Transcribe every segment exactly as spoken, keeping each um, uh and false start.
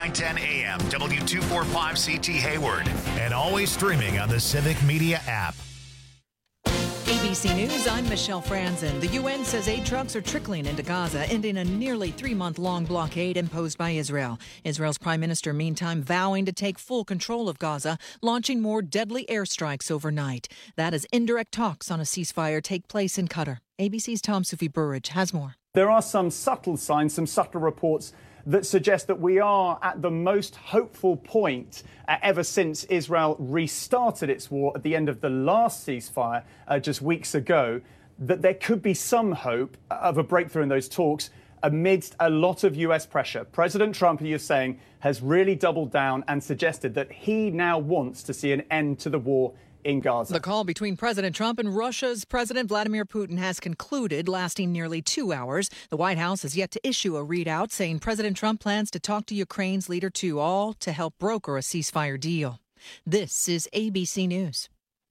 nine ten A M, W two forty-five C T Hayward, and always streaming on the Civic Media app. A B C News, I'm Michelle Franzen. The U N says aid trucks are trickling into Gaza, ending a nearly three-month-long blockade imposed by Israel. Israel's prime minister, meantime, vowing to take full control of Gaza, launching more deadly airstrikes overnight. That as indirect talks on a ceasefire take place in Qatar. A B C's Tom Sufi Burridge has more. There are some subtle signs, some subtle reports that suggest that we are at the most hopeful point uh, ever since Israel restarted its war at the end of the last ceasefire uh, just weeks ago, that there could be some hope of a breakthrough in those talks amidst a lot of U S pressure. President Trump, who you're saying, has really doubled down and suggested that he now wants to see an end to the war in Gaza. The call between President Trump and Russia's President Vladimir Putin has concluded, lasting nearly two hours. The White House has yet to issue a readout saying President Trump plans to talk to Ukraine's leader too, all to help broker a ceasefire deal. This is A B C News.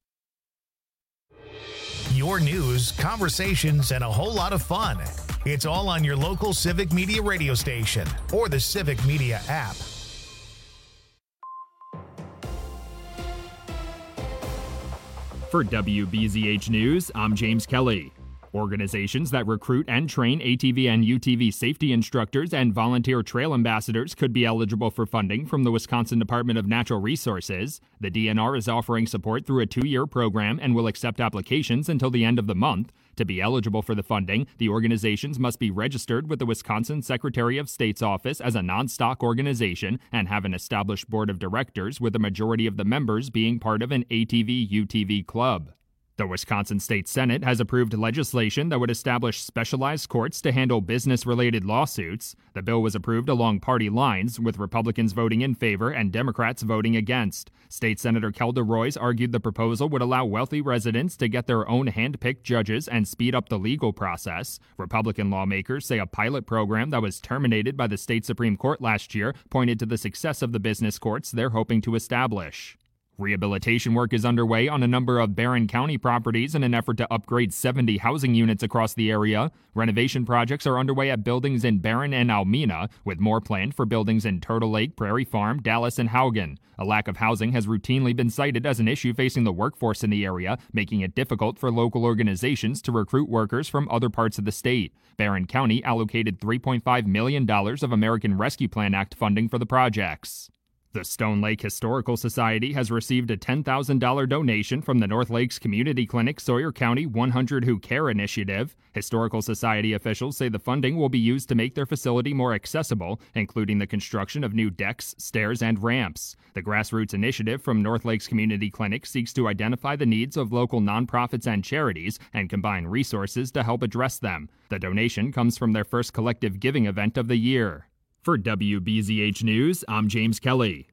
Your news, conversations, and a whole lot of fun. It's all on your local Civic Media radio station or the Civic Media app. For W B Z H News, I'm James Kelly. Organizations that recruit and train A T V and U T V safety instructors and volunteer trail ambassadors could be eligible for funding from the Wisconsin Department of Natural Resources. The D N R is offering support through a two-year program and will accept applications until the end of the month. To be eligible for the funding, the organizations must be registered with the Wisconsin Secretary of State's office as a non-stock organization and have an established board of directors, with a majority of the members being part of an A T V U T V club. The Wisconsin State Senate has approved legislation that would establish specialized courts to handle business-related lawsuits. The bill was approved along party lines, with Republicans voting in favor and Democrats voting against. State Senator Kelda Roys argued the proposal would allow wealthy residents to get their own hand-picked judges and speed up the legal process. Republican lawmakers say a pilot program that was terminated by the state Supreme Court last year pointed to the success of the business courts they're hoping to establish. Rehabilitation work is underway on a number of Barron County properties in an effort to upgrade seventy housing units across the area. Renovation projects are underway at buildings in Barron and Almena, with more planned for buildings in Turtle Lake, Prairie Farm, Dallas, and Haugen. A lack of housing has routinely been cited as an issue facing the workforce in the area, making it difficult for local organizations to recruit workers from other parts of the state. Barron County allocated three point five million dollars of American Rescue Plan Act funding for the projects. The Stone Lake Historical Society has received a ten thousand dollars donation from the North Lakes Community Clinic Sawyer County one hundred Who Care initiative. Historical Society officials say the funding will be used to make their facility more accessible, including the construction of new decks, stairs, and ramps. The grassroots initiative from North Lakes Community Clinic seeks to identify the needs of local nonprofits and charities and combine resources to help address them. The donation comes from their first collective giving event of the year. For W B Z H News, I'm James Kelly.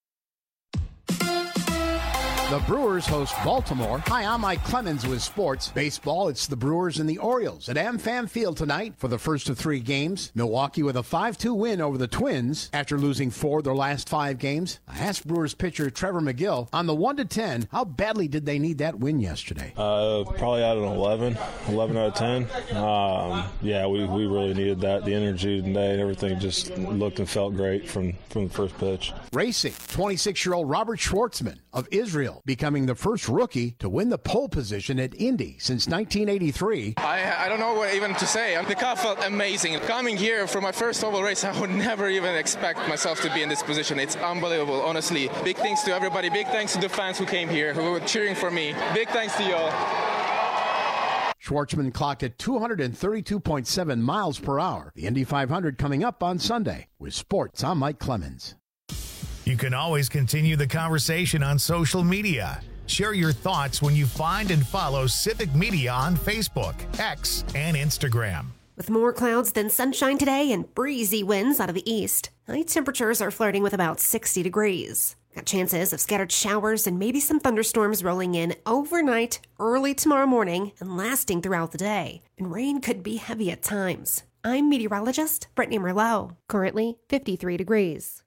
The Brewers host Baltimore. Hi, I'm Mike Clemens with sports. Baseball, it's the Brewers and the Orioles at AmFam Field tonight for the first of three games. Milwaukee with a five two win over the Twins after losing four of their last five games. I asked Brewers pitcher Trevor McGill on the one to ten, how badly did they need that win yesterday? Uh, probably out of an eleven, eleven out of ten. Um, yeah, we, we really needed that. The energy today and everything just looked and felt great from, from the first pitch. Racing, twenty-six-year-old Robert Schwartzman of Israel, becoming the first rookie to win the pole position at Indy since nineteen eighty-three. I, I don't know what even to say. The car felt amazing. Coming here for my first oval race, I would never even expect myself to be in this position. It's unbelievable, honestly. Big thanks to everybody. Big thanks to the fans who came here, who were cheering for me. Big thanks to y'all. Schwartzman clocked at two hundred thirty-two point seven miles per hour. The Indy five hundred coming up on Sunday. With sports, I'm Mike Clemens. You can always continue the conversation on social media. Share your thoughts when you find and follow Civic Media on Facebook, X, and Instagram. With more clouds than sunshine today and breezy winds out of the east, high temperatures are flirting with about sixty degrees. Got chances of scattered showers and maybe some thunderstorms rolling in overnight, early tomorrow morning, and lasting throughout the day. And rain could be heavy at times. I'm meteorologist Brittany Merlot. Currently fifty-three degrees.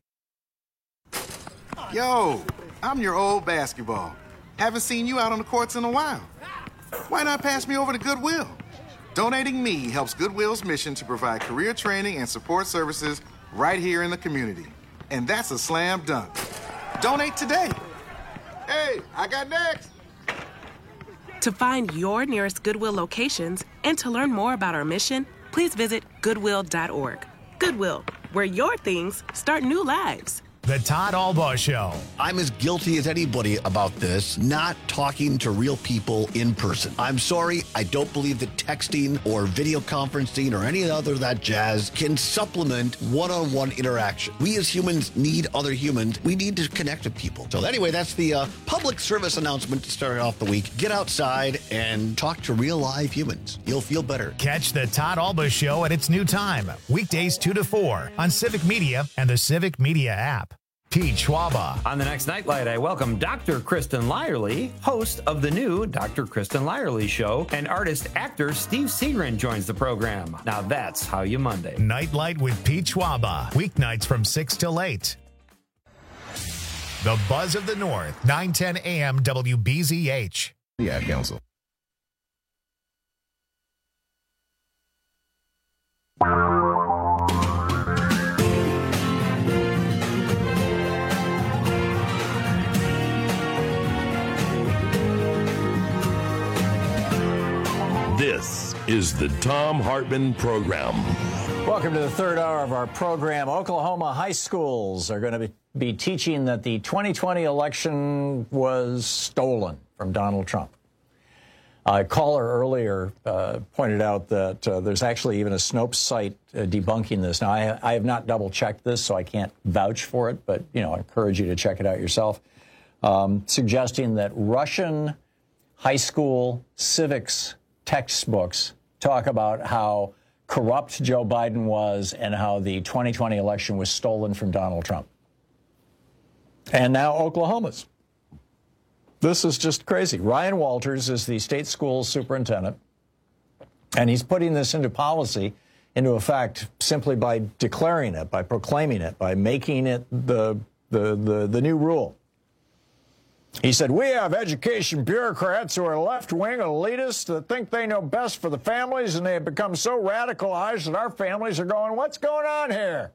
Yo, I'm your old basketball. Haven't seen you out on the courts in a while. Why not pass me over to Goodwill? Donating me helps Goodwill's mission to provide career training and support services right here in the community. and that's a slam dunk. Donate today. Hey, I got next. To find your nearest Goodwill locations and to learn more about our mission, please visit goodwill dot org. Goodwill, where your things start new lives. The Todd Albaugh Show. I'm as guilty as anybody about this, not talking to real people in person. I'm sorry, I don't believe that texting or video conferencing or any other of that jazz can supplement one-on-one interaction. We as humans need other humans. We need to connect with people. So anyway, that's the uh, public service announcement to start off the week. Get outside and talk to real live humans. You'll feel better. Catch the Todd Albaugh Show at its new time, weekdays two to four on Civic Media and the Civic Media app. Pete Schwaba. On the next Nightlight, I welcome Doctor Kristen Lyerly, host of the new Doctor Kristen Lyerly Show, and artist-actor Steve Segrin joins the program. Now that's how you Monday. Nightlight with Pete Schwaba, weeknights from six till eight. The Buzz of the North, nine ten a.m. W B Z H. Yeah, Council. This is the Thom Hartmann Program. Welcome to the third hour of our program. Oklahoma high schools are going to be, be teaching that the twenty twenty election was stolen from Donald Trump. A caller earlier uh, pointed out that uh, there's actually even a Snopes site uh, debunking this. Now, I, I have not double-checked this, so I can't vouch for it, but, you know, I encourage you to check it out yourself, um, suggesting that Russian high school civics textbooks talk about how corrupt Joe Biden was and how the twenty twenty election was stolen from Donald Trump. And now Oklahoma's. This is just crazy. Ryan Walters is the state school superintendent, and he's putting this into policy, into effect, simply by declaring it, by proclaiming it, by making it the, the, the, the new rule. He said, we have education bureaucrats who are left-wing elitists that think they know best for the families, and they have become so radicalized that our families are going, what's going on here?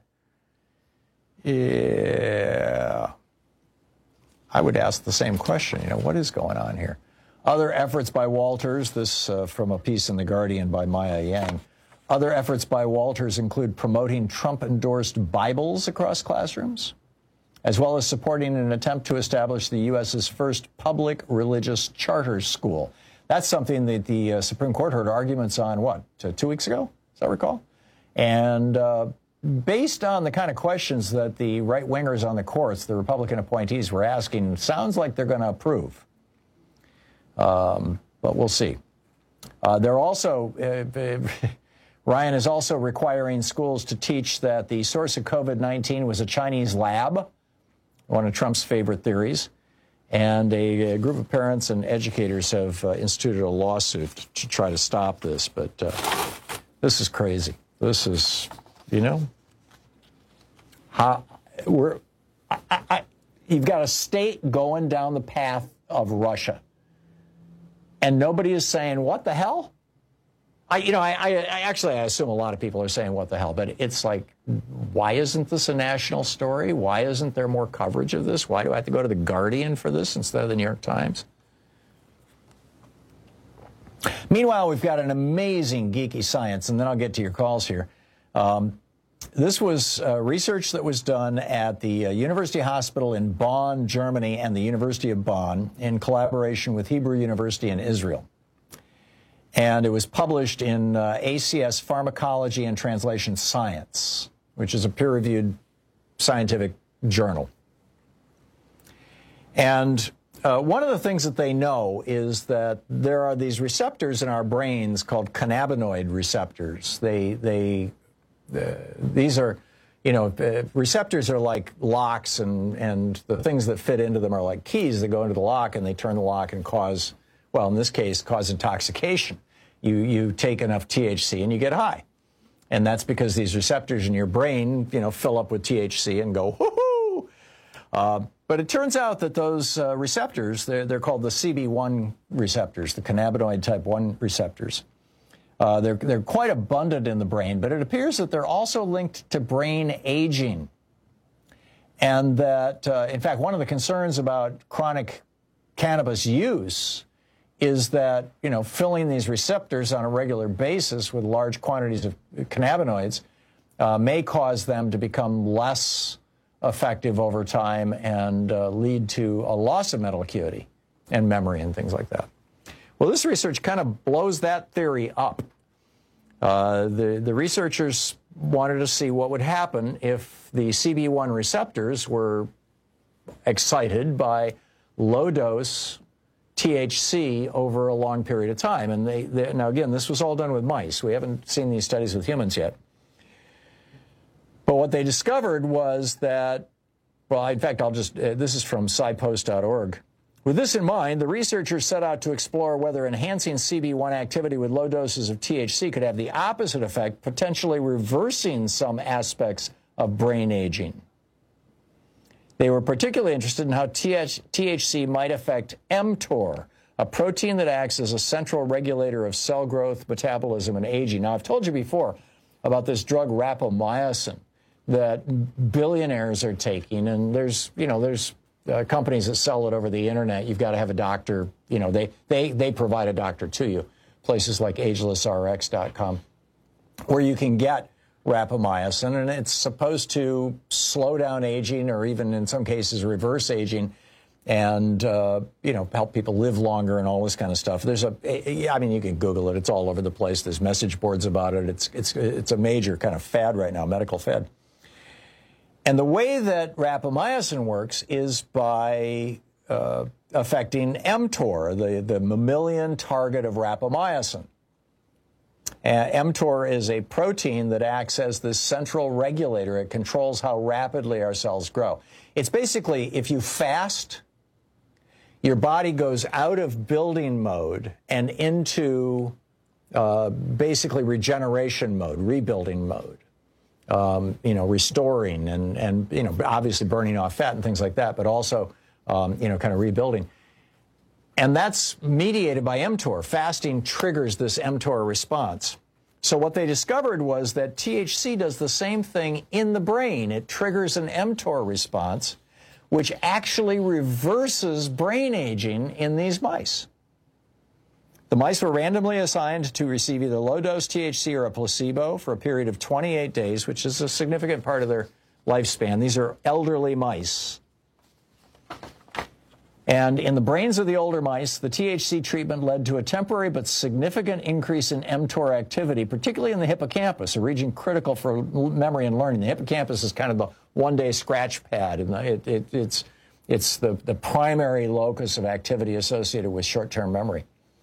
Yeah. I would ask the same question, you know, what is going on here? Other efforts by Walters, this uh, from a piece in The Guardian by Maya Yang. Other efforts by Walters include promoting Trump-endorsed Bibles across classrooms, as well as supporting an attempt to establish the U S's first public religious charter school. That's something that the uh, Supreme Court heard arguments on, what, two, two weeks ago, as I recall? And uh, based on the kind of questions that the right-wingers on the courts, the Republican appointees, were asking, sounds like they're going to approve. Um, but we'll see. Uh, they're also... Uh, Ryan is also requiring schools to teach that the source of COVID nineteen was a Chinese lab, one of Trump's favorite theories, and a, a group of parents and educators have uh, instituted a lawsuit to try to stop this. But uh, this is crazy. This is, you know, how we're. I, I, you've got a state going down the path of Russia, and nobody is saying, "What the hell?" I, you know, I, I, I actually, I assume a lot of people are saying, what the hell? But it's like, why isn't this a national story? Why isn't there more coverage of this? Why do I have to go to The Guardian for this instead of The New York Times? Meanwhile, we've got an amazing geeky science, and then I'll get to your calls here. Um, this was uh, research that was done at the uh, University Hospital in Bonn, Germany, and the University of Bonn in collaboration with Hebrew University in Israel. And it was published in uh, A C S Pharmacology and Translation Science, which is a peer-reviewed scientific journal. And uh, one of the things that they know is that there are these receptors in our brains called cannabinoid receptors. They, they, uh, these are, you know, uh, receptors are like locks, and, and the things that fit into them are like keys that go into the lock, and they turn the lock and cause, well, in this case, cause intoxication. You, you take enough T H C and you get high. And that's because these receptors in your brain, you know, fill up with T H C and go, whoo-hoo! Uh, but it turns out that those uh, receptors, they're, they're called the C B one receptors, the cannabinoid type one receptors. Uh, they're, they're quite abundant in the brain, but it appears that they're also linked to brain aging. And that, uh, in fact, one of the concerns about chronic cannabis use is that, you know, filling these receptors on a regular basis with large quantities of cannabinoids uh, may cause them to become less effective over time and uh, lead to a loss of mental acuity and memory and things like that. Well, this research kind of blows that theory up. Uh, the, the researchers wanted to see what would happen if the C B one receptors were excited by low-dose T H C over a long period of time. And they, they, now, again, this was all done with mice. We haven't seen these studies with humans yet. But what they discovered was that, well, in fact, I'll just, uh, this is from sci post dot org. With this in mind, the researchers set out to explore whether enhancing C B one activity with low doses of T H C could have the opposite effect, potentially reversing some aspects of brain aging. They were particularly interested in how T H C might affect mTOR, a protein that acts as a central regulator of cell growth, metabolism, and aging. Now, I've told you before about this drug rapamycin that billionaires are taking, and there's, you know, there's uh, companies that sell it over the internet. You've got to have a doctor, you know, they, they, they provide a doctor to you, places like ageless R X dot com, where you can get rapamycin, and it's supposed to slow down aging or even in some cases reverse aging and, uh, you know, help people live longer and all this kind of stuff. There's a, I mean, you can Google it. It's all over the place. There's message boards about it. It's, it's, it's a major kind of fad right now, medical fad. And the way that rapamycin works is by uh, affecting mTOR, the, the mammalian target of rapamycin. Uh, mTOR is a protein that acts as the central regulator. It controls how rapidly our cells grow. It's basically, if you fast, your body goes out of building mode and into uh, basically regeneration mode, rebuilding mode. Um, you know, restoring and, and, you know, obviously burning off fat and things like that, but also, um, you know, kind of rebuilding. And that's mediated by mTOR. Fasting triggers this mTOR response. So what they discovered was that T H C does the same thing in the brain. It triggers an mTOR response, which actually reverses brain aging in these mice. The mice were randomly assigned to receive either low-dose T H C or a placebo for a period of twenty-eight days, which is a significant part of their lifespan. These are elderly mice. And in the brains of the older mice, the T H C treatment led to a temporary but significant increase in mTOR activity, particularly in the hippocampus, a region critical for memory and learning. The hippocampus is kind of the one-day scratch pad, and it, it, it's, it's the, the primary locus of activity associated with short-term memory.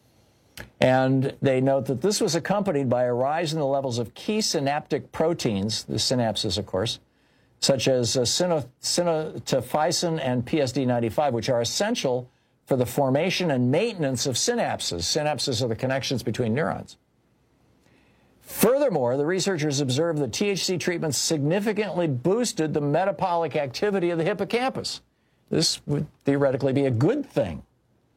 And they note that this was accompanied by a rise in the levels of key synaptic proteins, the synapses, of course, such as uh, synaptophysin and P S D ninety-five, which are essential for the formation and maintenance of synapses. Synapses are the connections between neurons. Furthermore, the researchers observed that T H C treatment significantly boosted the metabolic activity of the hippocampus. This would theoretically be a good thing.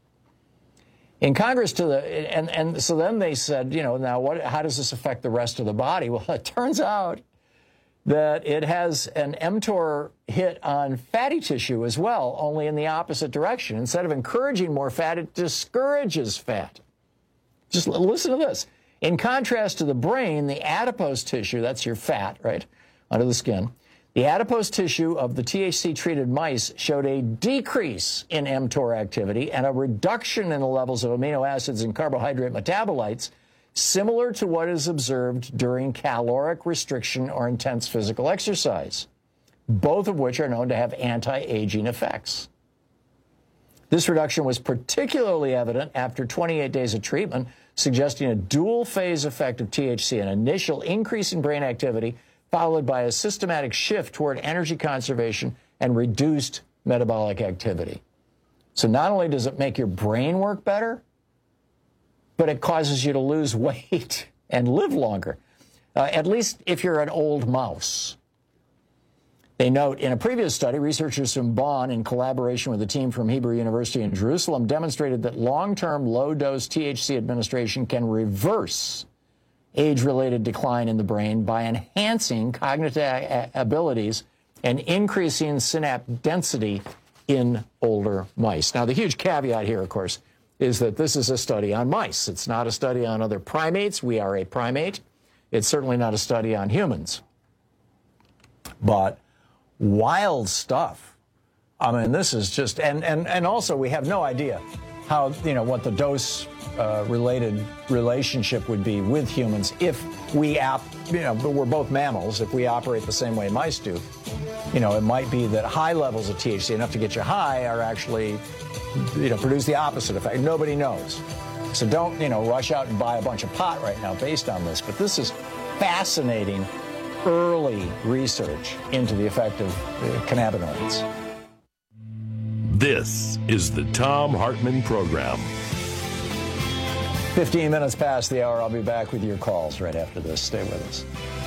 In Congress, to the and and so then they said, you know, now what? How does this affect the rest of the body? Well, it turns out that it has an mTOR hit on fatty tissue as well, only in the opposite direction. Instead of encouraging more fat, it discourages fat. Just listen to this. In contrast to the brain, the adipose tissue, that's your fat, right, under the skin, the adipose tissue of the T H C-treated mice showed a decrease in mTOR activity and a reduction in the levels of amino acids and carbohydrate metabolites, similar to what is observed during caloric restriction or intense physical exercise, both of which are known to have anti-aging effects. This reduction was particularly evident after twenty-eight days of treatment, suggesting a dual-phase effect of T H C, an initial increase in brain activity followed by a systematic shift toward energy conservation and reduced metabolic activity. So not only does it make your brain work better, but it causes you to lose weight and live longer, uh, at least if you're an old mouse. They note, in a previous study, researchers from Bonn, in collaboration with a team from Hebrew University in Jerusalem, demonstrated that long-term low-dose T H C administration can reverse age-related decline in the brain by enhancing cognitive abilities and increasing synapse density in older mice. Now, the huge caveat here, of course, is that this is a study on mice. It's not a study on other primates. We are a primate. It's certainly not a study on humans. But wild stuff. I mean, this is just, and, and, and also we have no idea how, you know, what the dose uh, related relationship would be with humans if we, ap, you know, but we're both mammals, if we operate the same way mice do. You know, it might be that high levels of T H C, enough to get you high, are actually, you know, produce the opposite effect. Nobody knows. So don't, you know, rush out and buy a bunch of pot right now based on this. But this is fascinating early research into the effect of uh, cannabinoids. This is the Thom Hartmann Program. fifteen minutes past the hour. I'll be back with your calls right after this. Stay with us.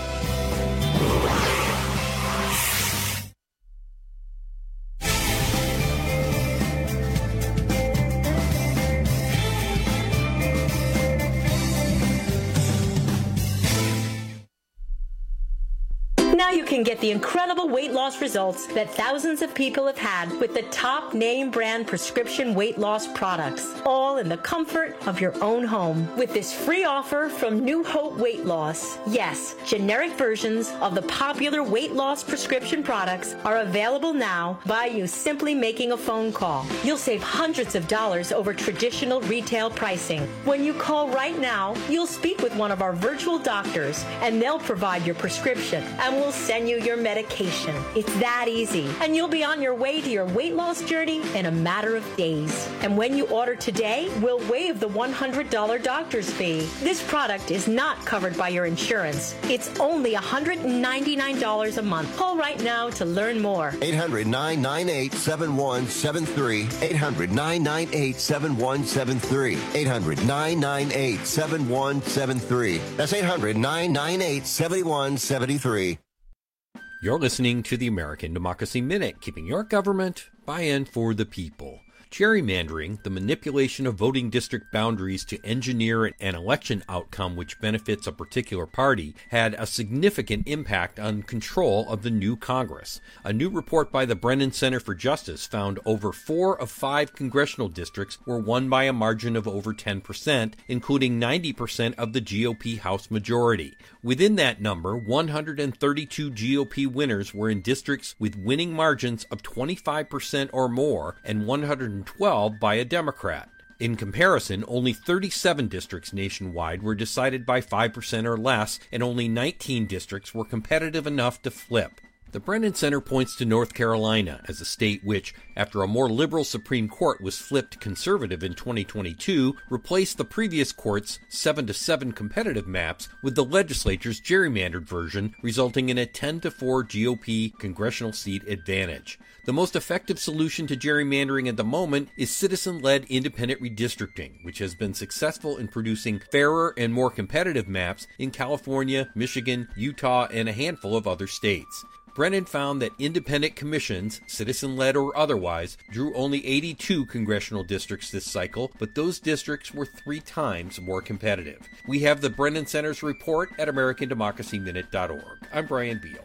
Now you can get the incredible weight loss results that thousands of people have had with the top name brand prescription weight loss products, all in the comfort of your own home. With this free offer from New Hope Weight Loss, yes, generic versions of the popular weight loss prescription products are available now by you simply making a phone call. You'll save hundreds of dollars over traditional retail pricing. When you call right now, you'll speak with one of our virtual doctors and they'll provide your prescription and we'll send you your medication. It's that easy. And you'll be on your way to your weight loss journey in a matter of days. And when you order today, we'll waive the one hundred dollars doctor's fee. This product is not covered by your insurance. It's only one hundred ninety-nine dollars a month. Call right now to learn more. eight hundred, nine nine eight, seven one seven three. eight hundred, nine nine eight, seven one seven three. eight hundred, nine nine eight, seven one seven three. That's eight hundred, nine nine eight, seven one seven three. You're listening to the American Democracy Minute, keeping your government by and for the people. Gerrymandering, the manipulation of voting district boundaries to engineer an election outcome which benefits a particular party, had a significant impact on control of the new Congress. A new report by the Brennan Center for Justice found over four of five congressional districts were won by a margin of over ten percent, including ninety percent of the G O P House majority. Within that number, one hundred thirty-two G O P winners were in districts with winning margins of twenty-five percent or more, and one hundred twelve by a Democrat. In comparison, only thirty-seven districts nationwide were decided by five percent or less, and only nineteen districts were competitive enough to flip. The Brennan Center points to North Carolina as a state which, after a more liberal Supreme Court was flipped conservative in twenty twenty-two, replaced the previous court's seven to seven competitive maps with the legislature's gerrymandered version, resulting in a ten to four G O P congressional seat advantage. The most effective solution to gerrymandering at the moment is citizen-led independent redistricting, which has been successful in producing fairer and more competitive maps in California, Michigan, Utah, and a handful of other states. Brennan found that independent commissions, citizen-led or otherwise, drew only eighty-two congressional districts this cycle, but those districts were three times more competitive. We have the Brennan Center's report at American Democracy Minute dot org. I'm Brian Beal.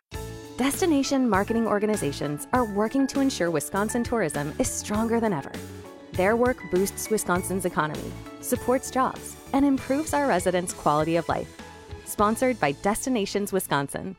Destination marketing organizations are working to ensure Wisconsin tourism is stronger than ever. Their work boosts Wisconsin's economy, supports jobs, and improves our residents' quality of life. Sponsored by Destinations Wisconsin.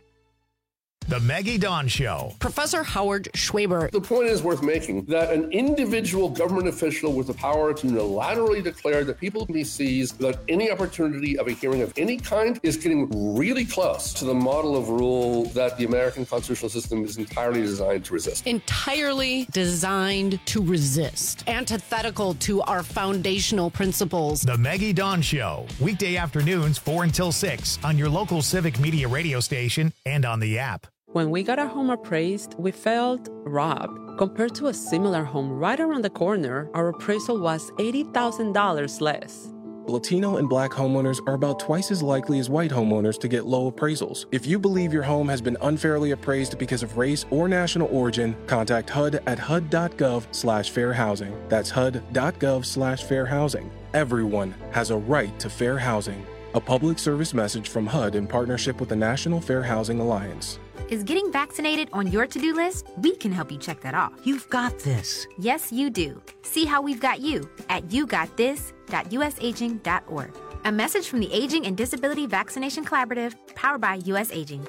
The Maggie Dawn Show. Professor Howard Schwaber. The point is worth making that an individual government official with the power to unilaterally declare that people can be seized without any opportunity of a hearing of any kind is getting really close to the model of rule that the American constitutional system is entirely designed to resist. Entirely designed to resist. Antithetical to our foundational principles. The Maggie Dawn Show. Weekday afternoons, four until six on your local Civic Media radio station and on the app. When we got our home appraised, we felt robbed. Compared to a similar home right around the corner, our appraisal was eighty thousand dollars less. Latino and Black homeowners are about twice as likely as white homeowners to get low appraisals. If you believe your home has been unfairly appraised because of race or national origin, contact H U D at H U D dot gov slash fair housing. That's H U D dot gov slash fair housing. Everyone has a right to fair housing. A public service message from H U D in partnership with the National Fair Housing Alliance. Is getting vaccinated on your to-do list? We can help you check that off. You've got this. Yes, you do. See how we've got you at you got this dot u s aging dot org. A message from the Aging and Disability Vaccination Collaborative, powered by U S Aging.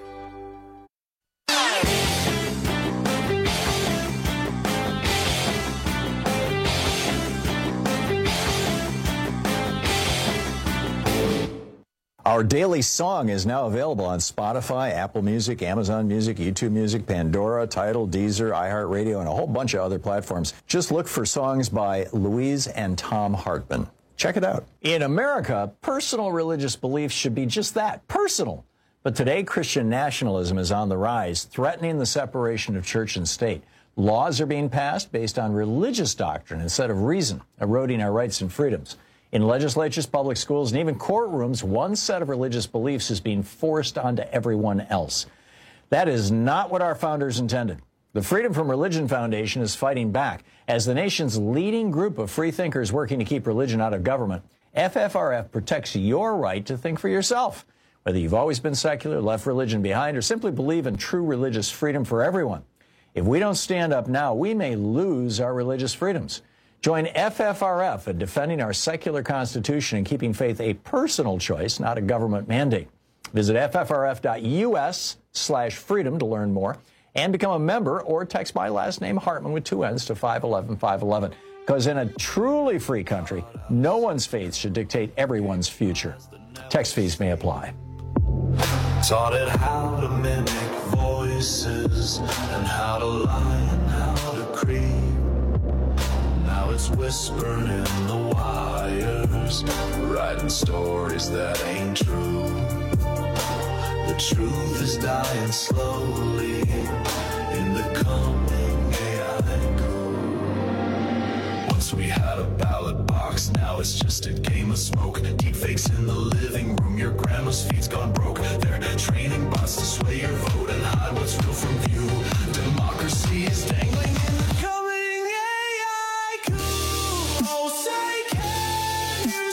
Our daily song is now available on Spotify, Apple Music, Amazon Music, YouTube Music, Pandora, Tidal, Deezer, iHeartRadio, and a whole bunch of other platforms. Just look for songs by Louise and Tom Hartman. Check it out. In America, personal religious beliefs should be just that, personal. But today, Christian nationalism is on the rise, threatening the separation of church and state. Laws are being passed based on religious doctrine instead of reason, eroding our rights and freedoms. In legislatures, public schools, and even courtrooms, one set of religious beliefs is being forced onto everyone else. That is not what our founders intended. The Freedom from Religion Foundation is fighting back. As the nation's leading group of free thinkers working to keep religion out of government, F F R F protects your right to think for yourself. Whether you've always been secular, left religion behind, or simply believe in true religious freedom for everyone. If we don't stand up now, we may lose our religious freedoms. Join F F R F in defending our secular constitution and keeping faith a personal choice, not a government mandate. Visit F F R F dot U S slash freedom to learn more and become a member, or text my last name, Hartman, with two N's to five eleven five eleven. Because in a truly free country, no one's faith should dictate everyone's future. Text fees may apply. Taught it how to mimic voices and how to lie and how to creep. Now it's whispering in the wires, writing stories that ain't true. The truth is dying slowly in the coming A I coup. Once we had a ballot box, now it's just a game of smoke. Deep fakes in the living room, your grandma's feet's gone broke. They're training bots to sway your vote and hide what's real from view. Democracy is dangling in the coming A I coup. Oh, say, can you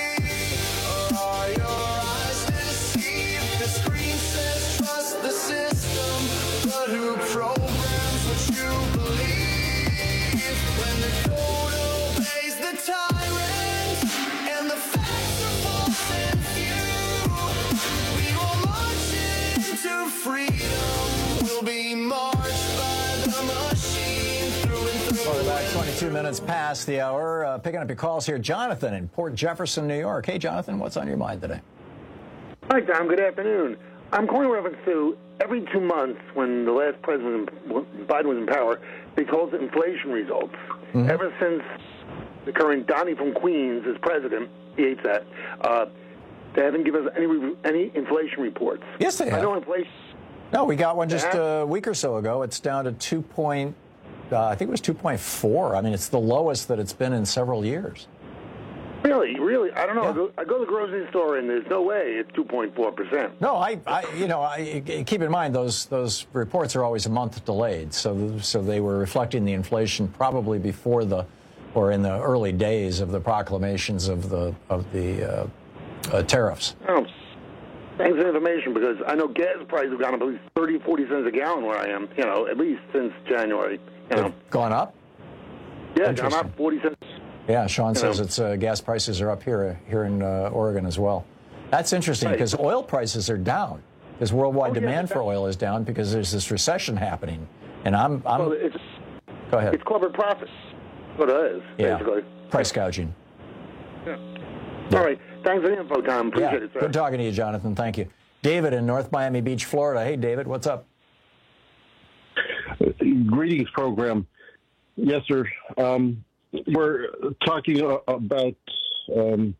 see? Are your eyes deceived? The screen says trust the system, but who programs what you believe? When the code obeys the tyrant and the facts are false and few, we will march into freedom. We'll be marched by the machine through and through. Welcome back. twenty-two minutes past the hour. Uh, picking up your calls here. Jonathan in Port Jefferson, New York. Hey, Jonathan, what's on your mind today? Hi, Tom. Good afternoon. I'm calling in reference to every two months when the last president, Biden, was in power, they told us inflation results. Mm-hmm. Ever since the current Donnie from Queens is president, he hates that, uh, they haven't given us any any inflation reports. Yes, they have. I know inflation. No, we got one just a week or so ago. It's down to two point, uh, I think it was two point four. I mean, it's the lowest that it's been in several years. Really, really, I don't know. Yeah. I, go, I go to the grocery store and there's no way it's two point four percent. No, I, I, you know, I keep in mind those those reports are always a month delayed, so so they were reflecting the inflation probably before the, or in the early days of the proclamations of the of the uh, uh, tariffs. Oh, thanks for the information, because I know gas prices have gone up at least thirty, forty cents a gallon where I am. You know, at least since January. You know, They've gone up. Yeah, gone up forty cents. Yeah, Sean you says know. it's uh, gas prices are up here here in uh, Oregon as well. That's interesting because right. oil prices are down. Because worldwide oh, demand yeah, for oil is down because there's this recession happening. And I'm, I'm well, it's, go ahead. It's corporate profits. What it is, yeah. basically. Price gouging. Yeah. yeah. All right. Thanks for the info, Tom. Appreciate yeah. it, sir. Good talking to you, Jonathan. Thank you. David in North Miami Beach, Florida. Hey, David, what's up? Greetings, program. Yes, sir. Um, we're talking about um,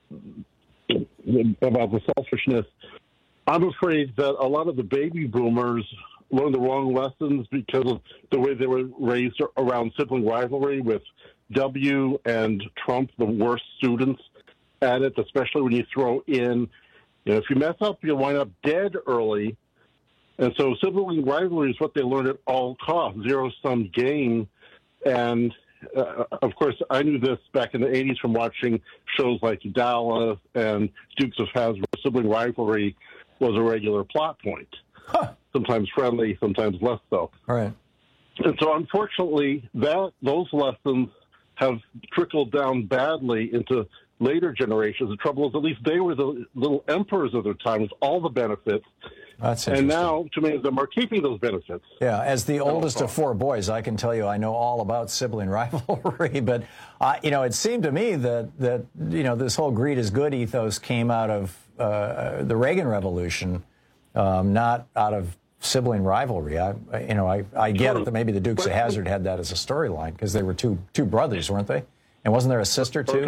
about the selfishness. I'm afraid that a lot of the baby boomers learned the wrong lessons because of the way they were raised around sibling rivalry, with W and Trump the worst students at it, especially when you throw in, you know, if you mess up, you'll wind up dead early. And so sibling rivalry is what they learned at all costs, zero-sum game. And, uh, of course, I knew this back in the eighties from watching shows like Dallas and Dukes of Hazzard. Sibling rivalry was a regular plot point. Huh. So sometimes friendly, sometimes less so. All right. And so, unfortunately, that those lessons have trickled down badly into later generations. The trouble is, at least they were the little emperors of their time with all the benefits. That's and now, too many of them are keeping those benefits. Yeah, as the oldest of four boys, I can tell you I know all about sibling rivalry. But, uh, you know, it seemed to me that, that, you know, this whole greed is good ethos came out of uh, the Reagan Revolution, um, not out of sibling rivalry. I, you know, I, I get it that maybe the Dukes of Hazzard had that as a storyline because they were two two brothers, weren't they? And wasn't there a sister too?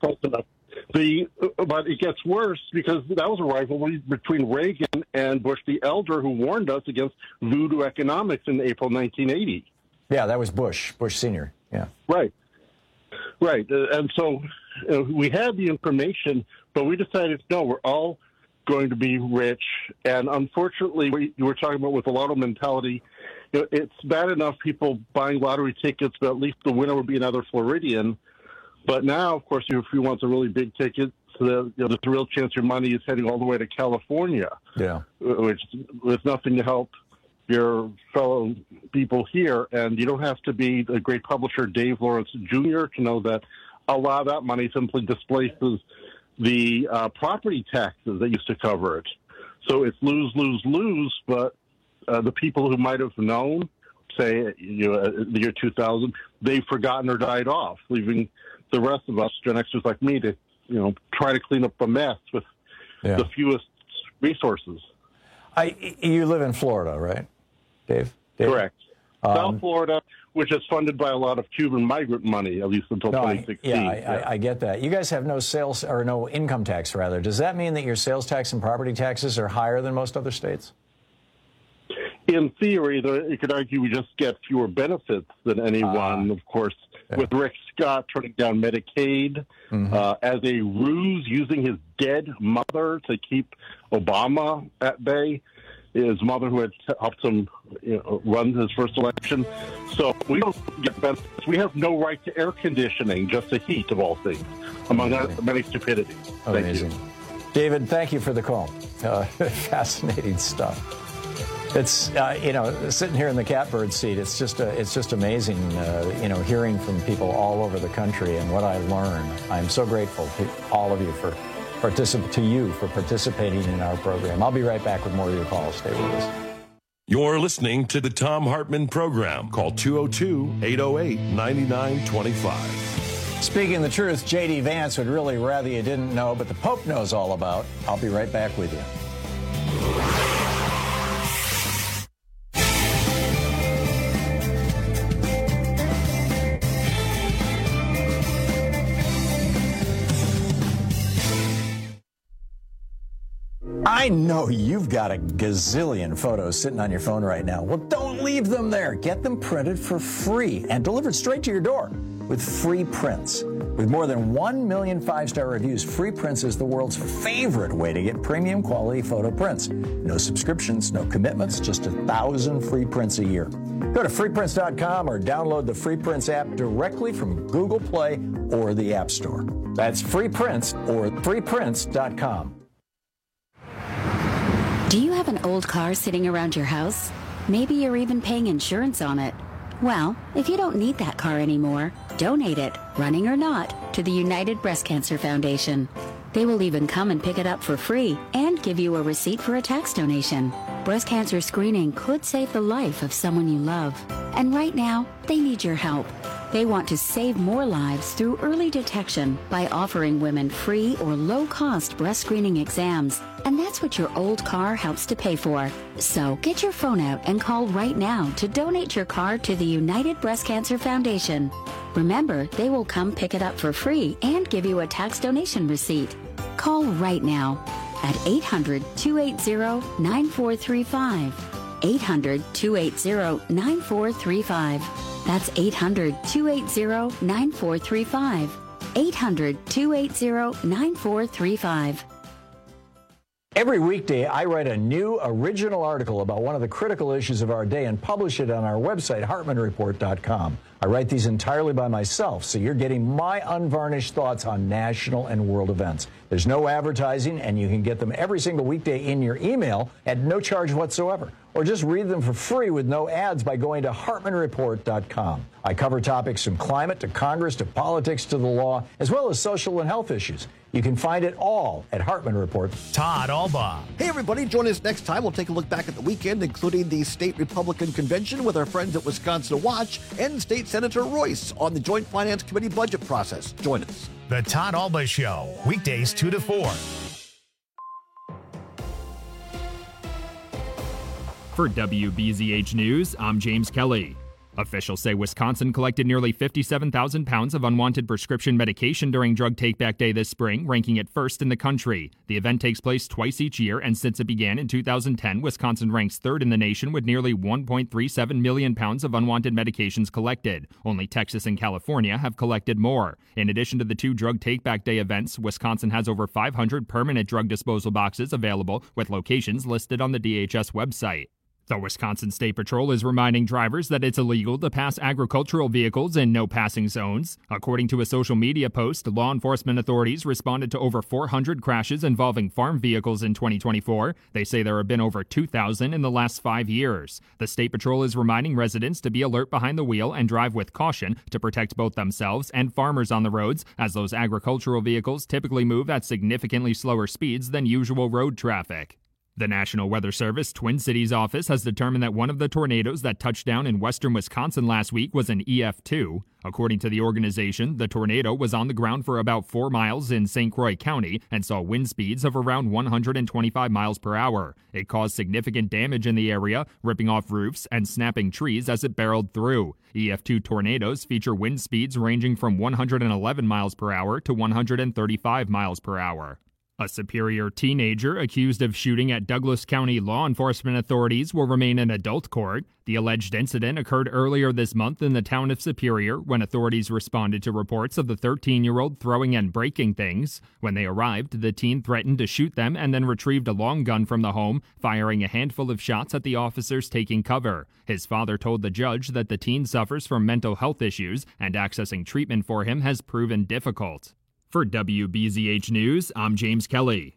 The but it gets worse because that was a rivalry between Reagan and Bush the Elder, who warned us against voodoo economics in April nineteen eighty. Yeah, that was Bush, Bush Senior. Yeah, right, right. Uh, and so uh, we had the information, but we decided no, we're all going to be rich. And unfortunately, we you were talking about with the lotto mentality, you know, it's bad enough people buying lottery tickets, but at least the winner would be another Floridian. But now, of course, if you want a really big ticket, so that, you know, there's a real chance your money is heading all the way to California. Yeah, which with nothing to help your fellow people here, and you don't have to be a great publisher, Dave Lawrence Junior, to know that a lot of that money simply displaces the uh, property taxes that used to cover it. So it's lose, lose, lose, but uh, the people who might have known, say, you know, the year two thousand, they've forgotten or died off, leaving the rest of us, Gen Xers like me, to, you know, try to clean up a mess with yeah. the fewest resources. I, you live in Florida, right, Dave? Dave? Correct. Um, South Florida, which is funded by a lot of Cuban migrant money, at least until no, twenty sixteen. I, yeah, I, yeah. I, I get that. You guys have no sales or no income tax, rather. Does that mean that your sales tax and property taxes are higher than most other states? In theory, the, you could argue we just get fewer benefits than anyone. Uh, of course, yeah. with Rick Scott turning down Medicaid mm-hmm. uh, as a ruse, using his dead mother to keep Obama at bay. His mother, who had helped him you know, run his first election. So we don't get benefits. We have no right to air conditioning, just the heat of all things, among Amazing. many stupidities. Amazing. Thank you. David, thank you for the call. Uh, fascinating stuff. It's uh, you know, sitting here in the catbird seat, it's just a, it's just amazing, uh, you know, hearing from people all over the country and what I learn. I'm so grateful to all of you for particip- to you for participating in our program. I'll be right back with more of your calls. Stay with us. You're listening to the Thom Hartmann Program. Call two oh two, eight oh eight, nine nine two five. Speaking the truth, J D Vance would really rather you didn't know, but the Pope knows all about. I'll be right back with you. I know you've got a gazillion photos sitting on your phone right now. Well, don't leave them there. Get them printed for free and delivered straight to your door with Free Prints. With more than one million five-star reviews, Free Prints is the world's favorite way to get premium quality photo prints. No subscriptions, no commitments, just a thousand free prints a year. Go to free prints dot com or download the Free Prints app directly from Google Play or the App Store. That's Free Prints or free prints dot com. Do you have an old car sitting around your house? Maybe you're even paying insurance on it. Well, if you don't need that car anymore, donate it, running or not, to the United Breast Cancer Foundation. They will even come and pick it up for free and give you a receipt for a tax donation. Breast cancer screening could save the life of someone you love. And right now, they need your help. They want to save more lives through early detection by offering women free or low-cost breast screening exams. And that's what your old car helps to pay for. So get your phone out and call right now to donate your car to the United Breast Cancer Foundation. Remember, they will come pick it up for free and give you a tax donation receipt. Call right now at eight hundred, two eight zero, nine four three five. eight hundred, two eight zero, nine four three five. That's eight hundred, two eight zero, nine four three five. eight hundred, two eight zero, nine four three five. Every weekday, I write a new original article about one of the critical issues of our day and publish it on our website, hartmann report dot com. I write these entirely by myself, so you're getting my unvarnished thoughts on national and world events. There's no advertising, and you can get them every single weekday in your email at no charge whatsoever. or just read them for free with no ads by going to hartman report dot com. I cover topics from climate to Congress to politics to the law, as well as social and health issues. You can find it all at Hartman Report. Todd Alba. Hey, everybody, join us next time. We'll take a look back at the weekend, including the state Republican convention with our friends at Wisconsin Watch and State Senator Royce on the Joint Finance Committee budget process. Join us. The Todd Alba Show, weekdays two to four. For W B Z H News, I'm James Kelly. Officials say Wisconsin collected nearly fifty-seven thousand pounds of unwanted prescription medication during Drug Take-Back Day this spring, ranking it first in the country. The event takes place twice each year, and since it began in two thousand ten, Wisconsin ranks third in the nation with nearly one point three seven million pounds of unwanted medications collected. Only Texas and California have collected more. In addition to the two Drug Take-Back Day events, Wisconsin has over five hundred permanent drug disposal boxes available, with locations listed on the D H S website. The Wisconsin State Patrol is reminding drivers that it's illegal to pass agricultural vehicles in no passing zones. According to a social media post, law enforcement authorities responded to over four hundred crashes involving farm vehicles in twenty twenty-four. They say there have been over two thousand in the last five years. The State Patrol is reminding residents to be alert behind the wheel and drive with caution to protect both themselves and farmers on the roads, as those agricultural vehicles typically move at significantly slower speeds than usual road traffic. The National Weather Service Twin Cities office has determined that one of the tornadoes that touched down in western Wisconsin last week was an E F two. According to the organization, the tornado was on the ground for about four miles in Saint Croix County and saw wind speeds of around one hundred twenty-five miles per hour. It caused significant damage in the area, ripping off roofs and snapping trees as it barreled through. E F two tornadoes feature wind speeds ranging from one hundred eleven miles per hour to one hundred thirty-five miles per hour. A Superior teenager accused of shooting at Douglas County law enforcement authorities will remain in adult court. The alleged incident occurred earlier this month in the town of Superior when authorities responded to reports of the thirteen-year-old throwing and breaking things. When they arrived, the teen threatened to shoot them and then retrieved a long gun from the home, firing a handful of shots at the officers taking cover. His father told the judge that the teen suffers from mental health issues and accessing treatment for him has proven difficult. For W B Z H News, I'm James Kelly.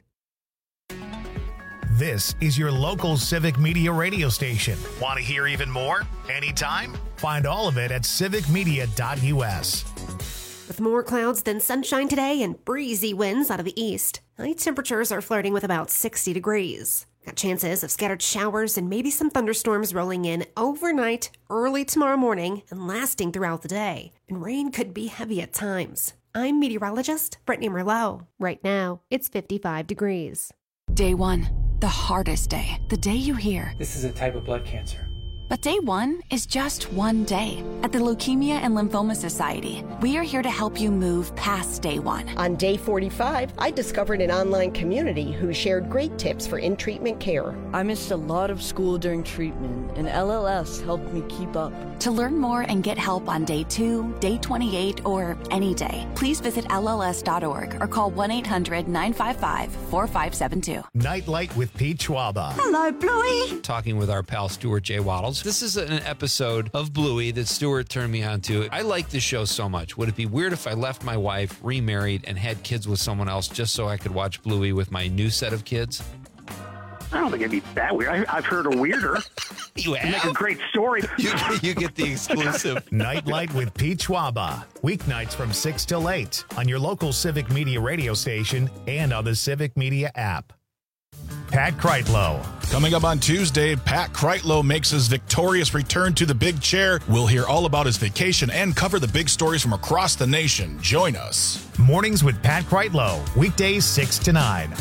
This is your local civic media radio station. Want to hear even more? Anytime? Find all of it at civic media dot U S. With more clouds than sunshine today and breezy winds out of the east, night temperatures are flirting with about sixty degrees. Got chances of scattered showers and maybe some thunderstorms rolling in overnight, early tomorrow morning, and lasting throughout the day. And rain could be heavy at times. I'm meteorologist Brittany Merlot. Right now, it's fifty-five degrees. Day one, the hardest day. The day you hear, this is a type of blood cancer. But day one is just one day. At the Leukemia and Lymphoma Society, we are here to help you move past day one. On day forty-five, I discovered an online community who shared great tips for in-treatment care. I missed a lot of school during treatment, and L L S helped me keep up. To learn more and get help on day two, day twenty-eight, or any day, please visit L L S dot org or call one eight hundred nine five five four five seven two. Nightlight with Pete Schwaba. Hello, Bluey. Talking with our pal Stuart J. Waddles. This is an episode of Bluey that Stuart turned me on to. I like this show so much. Would it be weird if I left my wife, remarried, and had kids with someone else just so I could watch Bluey with my new set of kids? I don't think it'd be that weird. I, I've heard a weirder. You have? Make a great story. You, you get the exclusive. Nightlight with Pete Schwaba. Weeknights from six till eight on your local Civic Media radio station and on the Civic Media app. Pat Kreitlow. Coming up on Tuesday, Pat Kreitlow makes his victorious return to the big chair. We'll hear all about his vacation and cover the big stories from across the nation. Join us. Mornings with Pat Kreitlow. Weekdays six to nine.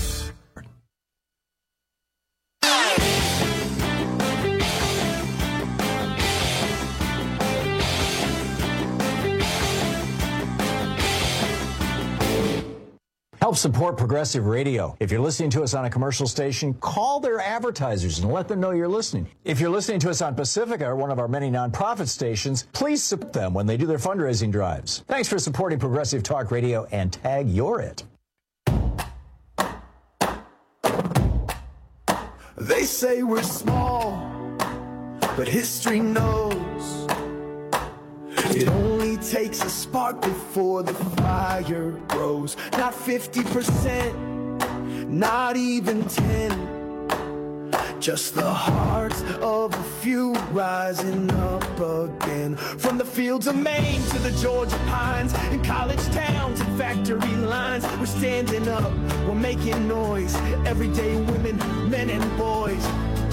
Help support Progressive Radio. If you're listening to us on a commercial station, call their advertisers and let them know you're listening. If you're listening to us on Pacifica or one of our many nonprofit stations, please support them when they do their fundraising drives. Thanks for supporting Progressive Talk Radio and tag You're It. They say we're small, but history knows it only takes a spark before the fire grows. Not fifty percent, not even ten. Just the hearts of a few rising up again. From the fields of Maine to the Georgia pines, in college towns and factory lines, we're standing up, we're making noise. Everyday women, men and boys.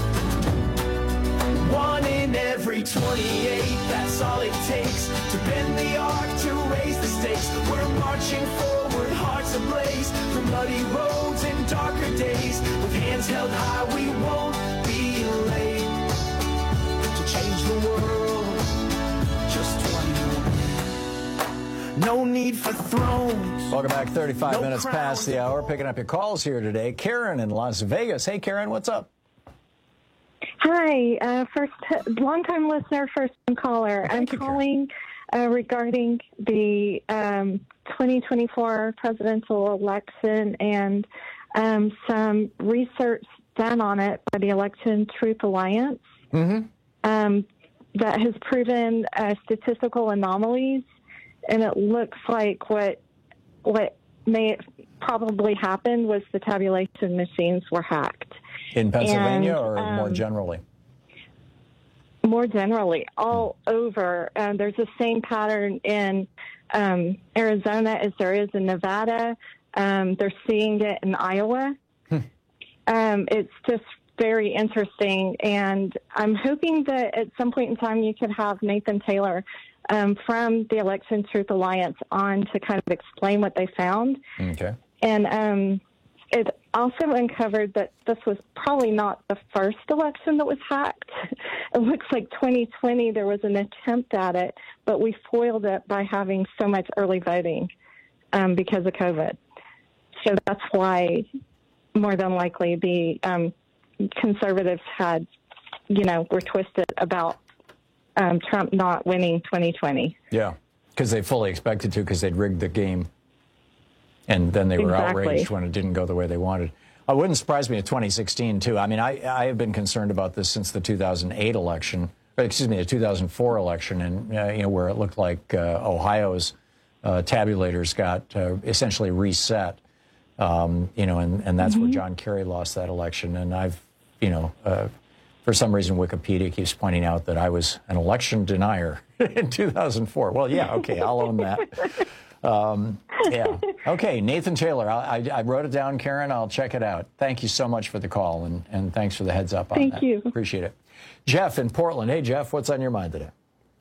One in every twenty-eight, that's all it takes to bend the arc, to raise the stakes. We're marching forward, hearts ablaze, through muddy roads and darker days. With hands held high, we won't be late to change the world. Just one more. No need for thrones. Welcome back. thirty-five No minutes past the hour. Picking up your calls here today. Karen in Las Vegas. Hey, Karen, what's up? Hi, uh, first long-time listener, first-time caller. I'm calling uh, regarding the um, twenty twenty-four presidential election and um, some research done on it by the Election Truth Alliance mm-hmm. um, that has proven uh, statistical anomalies, and it looks like what what may probably happened was the tabulation machines were hacked. In Pennsylvania and, or um, more generally? More generally, all over. Um, there's the same pattern in um, Arizona as there is in Nevada. Um, they're seeing it in Iowa. Hmm. Um, it's just very interesting, and I'm hoping that at some point in time you could have Nathan Taylor um, from the Election Truth Alliance on to kind of explain what they found. Okay. And um, it also uncovered that this was probably not the first election that was hacked. It looks like twenty twenty there was an attempt at it, but we foiled it by having so much early voting um, because of COVID. So that's why, more than likely, the um, conservatives had, you know, were twisted about um, Trump not winning twenty twenty. Yeah, because they fully expected to, because they'd rigged the game. And then they were Exactly. outraged when it didn't go the way they wanted. It wouldn't surprise me in twenty sixteen, too. I mean, I, I have been concerned about this since the two thousand eight election, or excuse me, the two thousand four election, and uh, you know, where it looked like uh, Ohio's uh, tabulators got uh, essentially reset. Um, you know, and, and that's Mm-hmm. where John Kerry lost that election. And I've, you know, uh, for some reason, Wikipedia keeps pointing out that I was an election denier in two thousand four. Well, yeah, okay, I'll own that. Um, yeah. Okay, Nathan Taylor. I, I, I wrote it down, Karen. I'll check it out. Thank you so much for the call, and, and thanks for the heads up on Thank that. you. Appreciate it. Jeff in Portland. Hey, Jeff, what's on your mind today?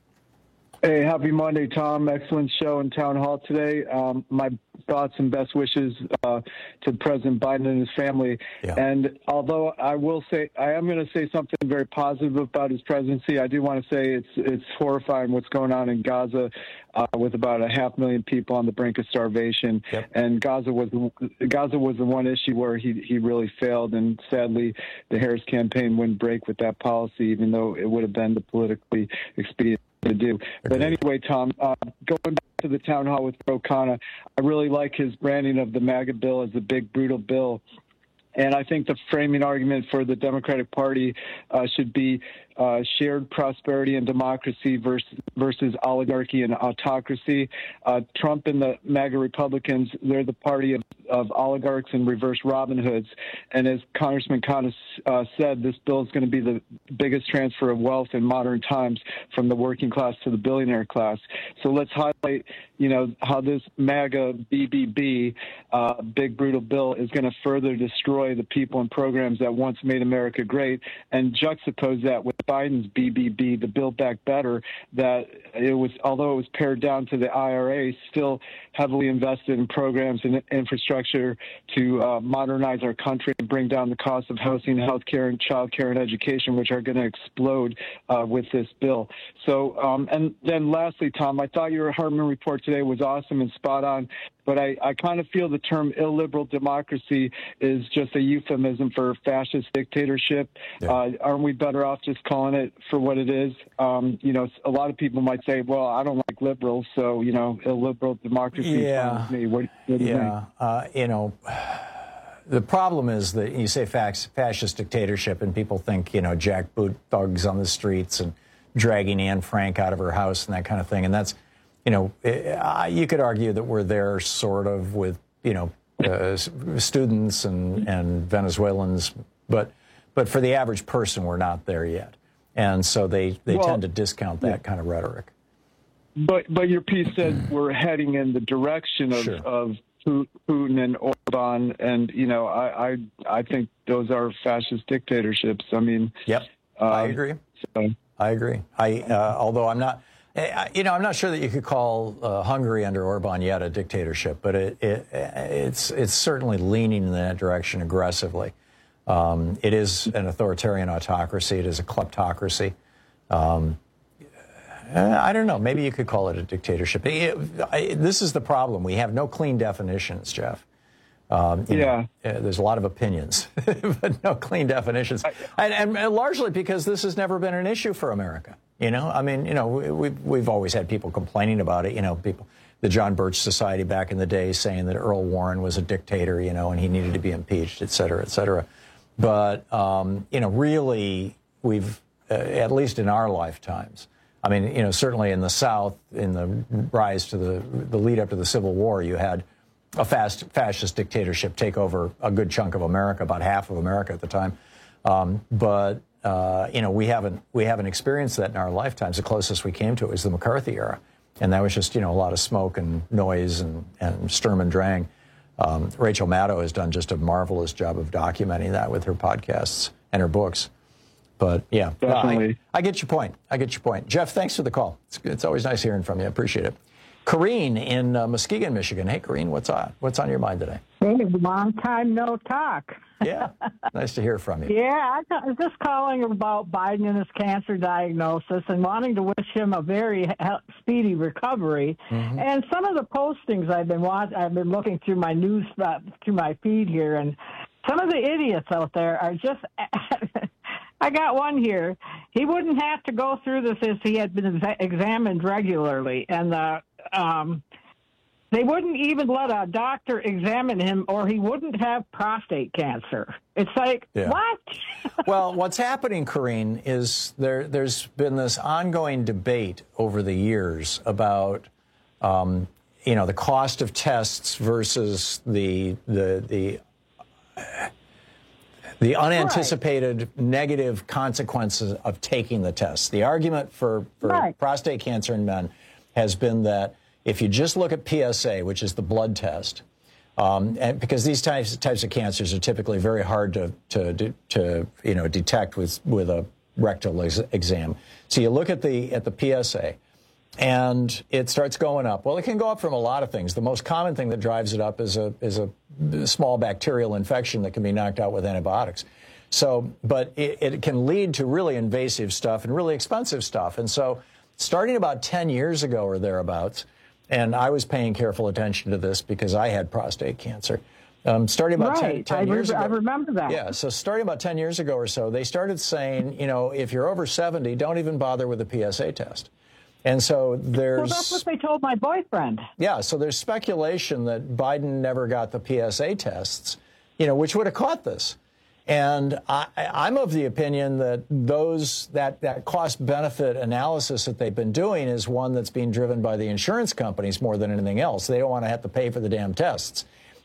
Hey, happy Monday, Tom. Excellent show in Town Hall today. Um, my thoughts and best wishes uh, to President Biden and his family. Yeah. And although I will say, I am going to say something very positive about his presidency, I do want to say it's it's horrifying what's going on in Gaza uh, with about a half million people on the brink of starvation. Yep. And Gaza was Gaza was the one issue where he, he really failed. And sadly, the Harris campaign wouldn't break with that policy, even though it would have been the politically expedient to do. But anyway, Tom, uh, going back to the town hall with Ro Khanna, I really like his branding of the MAGA bill as a big, brutal bill. And I think the framing argument for the Democratic Party uh, should be uh, shared prosperity and democracy versus, versus oligarchy and autocracy. Uh, Trump and the MAGA Republicans, they're the party of, of oligarchs and reverse Robin Hoods. And as Congressman Khanna uh, said, this bill is going to be the biggest transfer of wealth in modern times from the working class to the billionaire class. So let's highlight, you know, how this MAGA B B B, uh, big brutal bill, is going to further destroy the people and programs that once made America great, and juxtapose that with Biden's B B B, the Build Back Better, that it was, although it was pared down to the I R A, still heavily invested in programs and infrastructure to uh, modernize our country and bring down the cost of housing, health care, and child care and education, which are going to explode uh, with this bill. So, um, and then lastly, Tom, I thought your Hartman report today was awesome and spot on, but I, I kind of feel the term illiberal democracy is just a euphemism for fascist dictatorship. Yeah. Uh, aren't we better off just calling it for what it is? Um, you know, a lot of people might say, well, I don't like liberals, so, you know, illiberal democracy Yeah. is fine with me. What, what do you yeah. think? Uh, you know, the problem is that you say fax, fascist dictatorship, and people think, you know, jackboot thugs on the streets and dragging Anne Frank out of her house and that kind of thing. And that's, you know, uh, you could argue that we're there sort of with, you know, uh, students and, and Venezuelans, but But for the average person, we're not there yet. And so they, they Well, tend to discount that kind of rhetoric. But but your piece said we're heading in the direction of, Sure. of Putin and Orban, and you know I, I I think those are fascist dictatorships. I mean, yep, uh, I agree. So. I agree. I uh, although I'm not, you know, I'm not sure that you could call uh, Hungary under Orban yet a dictatorship, but it, it it's it's certainly leaning in that direction aggressively. Um, it is an authoritarian autocracy. It is a kleptocracy. Um, I don't know. Maybe you could call it a dictatorship. It, I, this is the problem. We have no clean definitions, Jeff. Um, you yeah. know, uh, there's a lot of opinions, but no clean definitions. And, and, and largely because this has never been an issue for America. You know, I mean, you know, we, we've, we've always had people complaining about it. You know, people, the John Birch Society back in the day saying that Earl Warren was a dictator, you know, and he needed to be impeached, et cetera, et cetera. But, um, you know, really, we've, uh, at least in our lifetimes, I mean, you know, certainly in the South, in the rise to the, the lead up to the Civil War, you had a fast fascist dictatorship take over a good chunk of America, about half of America at the time. Um, but, uh, you know, we haven't we haven't experienced that in our lifetimes. The closest we came to it was the McCarthy era. And that was just, you know, a lot of smoke and noise and, and Sturm and Drang. Um, Rachel Maddow has done just a marvelous job of documenting that with her podcasts and her books. But, yeah, no, I, I get your point. I get your point. Jeff, thanks for the call. It's, it's always nice hearing from you. I appreciate it. Corrine in uh, Muskegon, Michigan. Hey, Corine, what's on? What's on your mind today? Hey, long time no talk. Yeah, nice to hear from you. Yeah, I was just calling about Biden and his cancer diagnosis and wanting to wish him a very speedy recovery. Mm-hmm. And some of the postings I've been watching, I've been looking through my news, uh, through my feed here, and some of the idiots out there are just. I got one here. He wouldn't have to go through this if he had been exa- examined regularly, and the. Um, They wouldn't even let a doctor examine him, or he wouldn't have prostate cancer. It's like, yeah. What? Well, what's happening, Corrine, is there, there's been this ongoing debate over the years about, um, you know, the cost of tests versus the the the uh, the unanticipated right. negative consequences of taking the test. The argument for, for right. prostate cancer in men has been that if you just look at P S A, which is the blood test, um, and because these types types of cancers are typically very hard to to to you know detect with with a rectal ex- exam, so you look at the at the P S A, and it starts going up. Well, it can go up from a lot of things. The most common thing that drives it up is a is a small bacterial infection that can be knocked out with antibiotics. So, but it, it can lead to really invasive stuff and really expensive stuff. And so, starting about ten years ago or thereabouts. And I was paying careful attention to this because I had prostate cancer. Um, starting about right. ten, ten I years re- ago. I remember that. Yeah, so starting about ten years ago or so, they started saying, you know, if you're over seventy, don't even bother with a P S A test. And so there's... Well, that's what they told my boyfriend. Yeah, so there's speculation that Biden never got the P S A tests, you know, which would have caught this. And I, I'm of the opinion that those that, that cost-benefit analysis that they've been doing is one that's being driven by the insurance companies more than anything else. They don't want to have to pay for the damn tests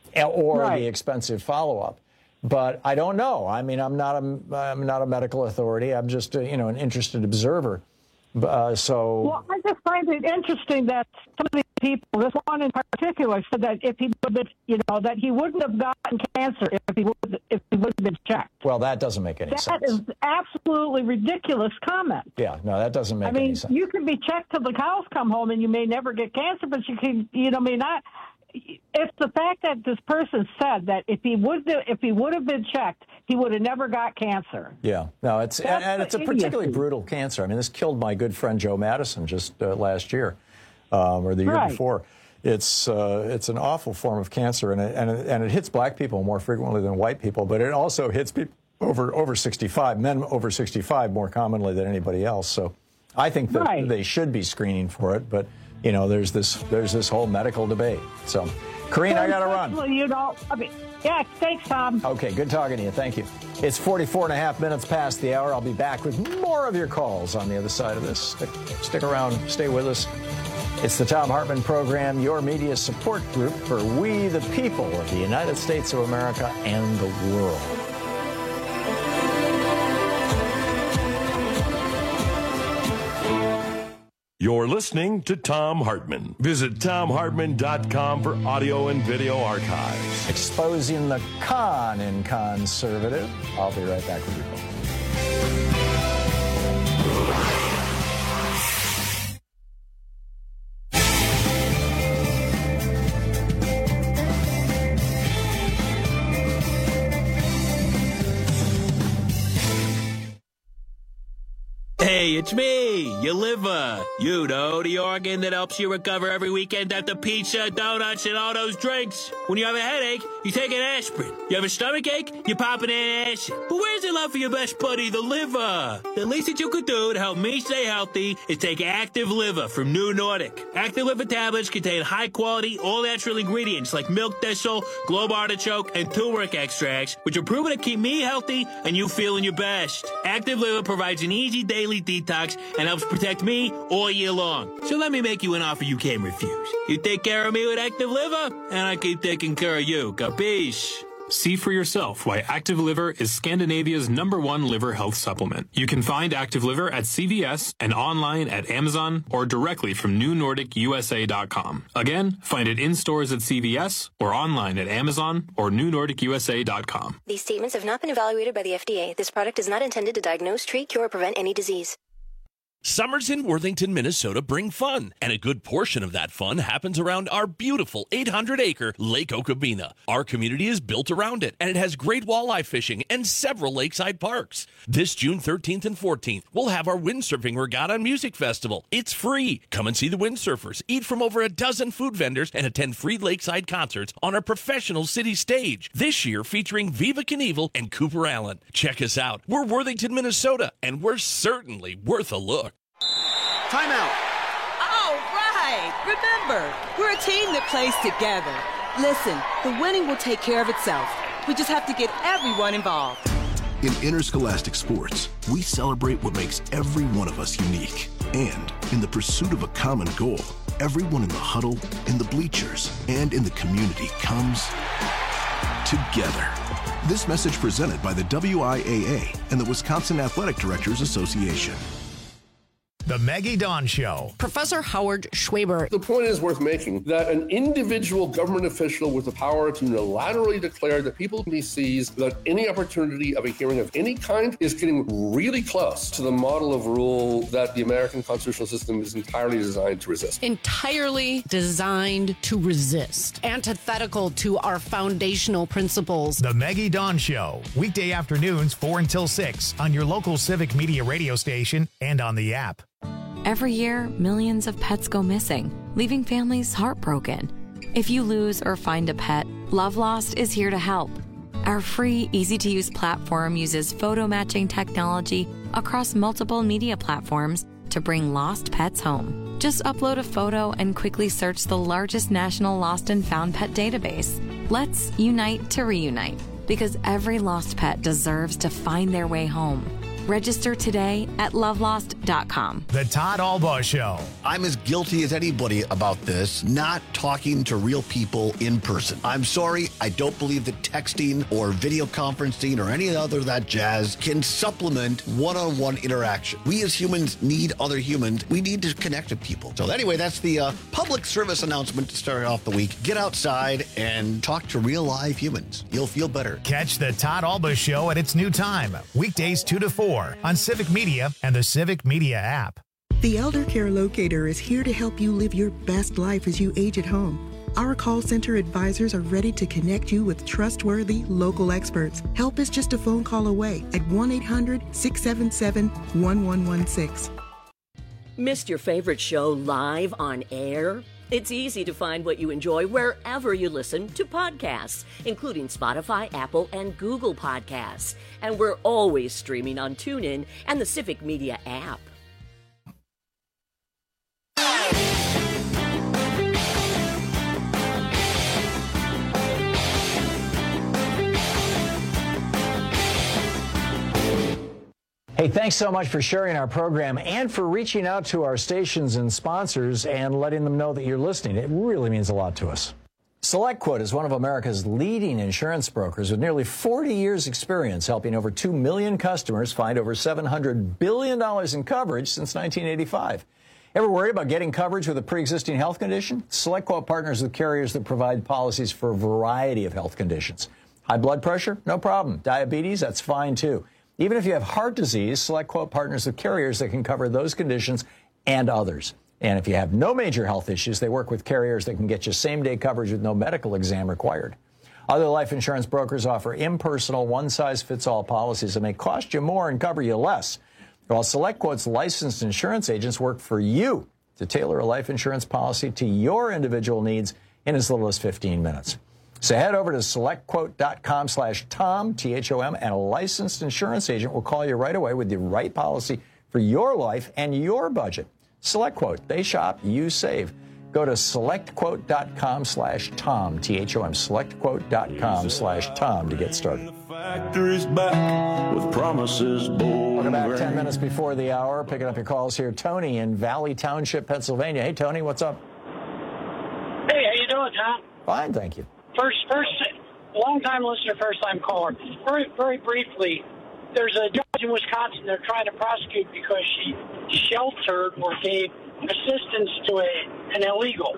or right. the expensive follow-up. But I don't know. I mean, I'm not a I'm not a medical authority. I'm just a, you know an interested observer. Uh, so well, I just find it interesting that some of these people, this one in particular, said that if he would, have, you know, that he wouldn't have gotten cancer if he would if he would have been checked. Well, that doesn't make any that sense. That is absolutely ridiculous comment. Yeah, no, that doesn't make I mean, any sense. You can be checked till the cows come home, and you may never get cancer, but you can, you know, may not. It's the fact that this person said that if he would if he would have been checked, he would have never got cancer. Yeah, no, it's and, and it's a particularly brutal cancer. I mean, this killed my good friend Joe Madison just uh, last year, um, or the year right. before. It's uh, it's an awful form of cancer, and it, and it, and it hits black people more frequently than white people, but it also hits people over over sixty-five, men over sixty-five more commonly than anybody else. So, I think that right. they should be screening for it, but. You know, there's this there's this whole medical debate. So, Corrine, I got to run. You know, I mean, yeah, thanks, Tom. Okay, good talking to you. Thank you. It's forty-four and a half minutes past the hour. I'll be back with more of your calls on the other side of this. Stick, stick around. Stay with us. It's the Thom Hartmann Program, your media support group for we the people of the United States of America and the world. You're listening to Thom Hartmann. Visit Thom Hartmann dot com for audio and video archives. Exposing the con in conservative. I'll be right back with you folks. Hey, it's me, your liver. You know, the organ that helps you recover every weekend after pizza, donuts, and all those drinks. When you have a headache, you take an aspirin. You have a stomach ache, you pop an acid. But where's the love for your best buddy, the liver? The least that you could do to help me stay healthy is take Active Liver from New Nordic. Active Liver tablets contain high-quality, all-natural ingredients like milk thistle, globe artichoke, and turmeric extracts, which are proven to keep me healthy and you feeling your best. Active Liver provides an easy daily detox and helps protect me all year long. So let me make you an offer you can't refuse. You take care of me with Active Liver, and I keep taking care of you. Capiche? See for yourself why Active Liver is Scandinavia's number one liver health supplement. You can find Active Liver at C V S and online at Amazon or directly from New Nordic U S A dot com. Again, find it in stores at C V S or online at Amazon or New Nordic U S A dot com. These statements have not been evaluated by the F D A. This product is not intended to diagnose, treat, cure, or prevent any disease. Summers in Worthington, Minnesota bring fun, and a good portion of that fun happens around our beautiful eight hundred acre Lake Okabena. Our community is built around it, and it has great walleye fishing and several lakeside parks. This June thirteenth and fourteenth, we'll have our Windsurfing Regatta and Music Festival. It's free. Come and see the windsurfers, eat from over a dozen food vendors, and attend free lakeside concerts on our professional city stage. This year featuring Viva Knievel and Cooper Allen. Check us out. We're Worthington, Minnesota, and we're certainly worth a look. Timeout. All right. Remember, we're a team that plays together. Listen, the winning will take care of itself. We just have to get everyone involved. In interscholastic sports, we celebrate what makes every one of us unique. And in the pursuit of a common goal, everyone in the huddle, in the bleachers, and in the community comes together. This message presented by the W I A A and the Wisconsin Athletic Directors Association. The Maggie Dawn Show. Professor Howard Schwaber. The point is worth making that an individual government official with the power to unilaterally declare that people he sees without any opportunity of a hearing of any kind is getting really close to the model of rule that the American constitutional system is entirely designed to resist. Entirely designed to resist. Antithetical to our foundational principles. The Maggie Dawn Show. Weekday afternoons, four until six on your local Civic Media radio station and on the app. Every year, millions of pets go missing, leaving families heartbroken. If you lose or find a pet, Love Lost is here to help. Our free, easy-to-use platform uses photo matching technology across multiple media platforms to bring lost pets home. Just upload a photo and quickly search the largest national lost and found pet database. Let's unite to reunite, because every lost pet deserves to find their way home. Register today at love lost dot com. The Todd Albaugh Show. I'm as guilty as anybody about this, not talking to real people in person. I'm sorry, I don't believe that texting or video conferencing or any other of that jazz can supplement one-on-one interaction. We as humans need other humans. We need to connect with people. So anyway, that's the uh, public service announcement to start off the week. Get outside and talk to real live humans. You'll feel better. Catch the Todd Albaugh Show at its new time, weekdays two to four on Civic Media and the Civic Media app. The Elder Care Locator is here to help you live your best life as you age at home. Our call center advisors are ready to connect you with trustworthy local experts. Help is just a phone call away at one eight hundred, six seven seven, one one one six. Missed your favorite show live on air? It's easy to find what you enjoy wherever you listen to podcasts, including Spotify, Apple, and Google Podcasts. And we're always streaming on TuneIn and the Civic Media app. Hey, thanks so much for sharing our program and for reaching out to our stations and sponsors and letting them know that you're listening. It really means a lot to us. SelectQuote is one of America's leading insurance brokers with nearly forty years experience helping over two million customers find over seven hundred billion dollars in coverage since nineteen eighty-five. Ever worried about getting coverage with a pre-existing health condition? SelectQuote partners with carriers that provide policies for a variety of health conditions. High blood pressure? No problem. Diabetes? That's fine too. Even if you have heart disease, SelectQuote partners with carriers that can cover those conditions and others. And if you have no major health issues, they work with carriers that can get you same-day coverage with no medical exam required. Other life insurance brokers offer impersonal, one-size-fits-all policies that may cost you more and cover you less, while SelectQuote's licensed insurance agents work for you to tailor a life insurance policy to your individual needs in as little as fifteen minutes. So head over to SelectQuote.com slash Tom, T H O M, and a licensed insurance agent will call you right away with the right policy for your life and your budget. SelectQuote. They shop, you save. Go to SelectQuote.com slash Tom, T H O M, SelectQuote.com slash Tom to get started. Factory's back with promises bold. Welcome back ten minutes before the hour. Picking up your calls here. Tony in Valley Township, Pennsylvania. Hey, Tony, what's up? Hey, how you doing, Tom? Fine, thank you. First, first, long-time listener, first-time caller. Very, very briefly, there's a judge in Wisconsin they're trying to prosecute because she sheltered or gave assistance to a an illegal.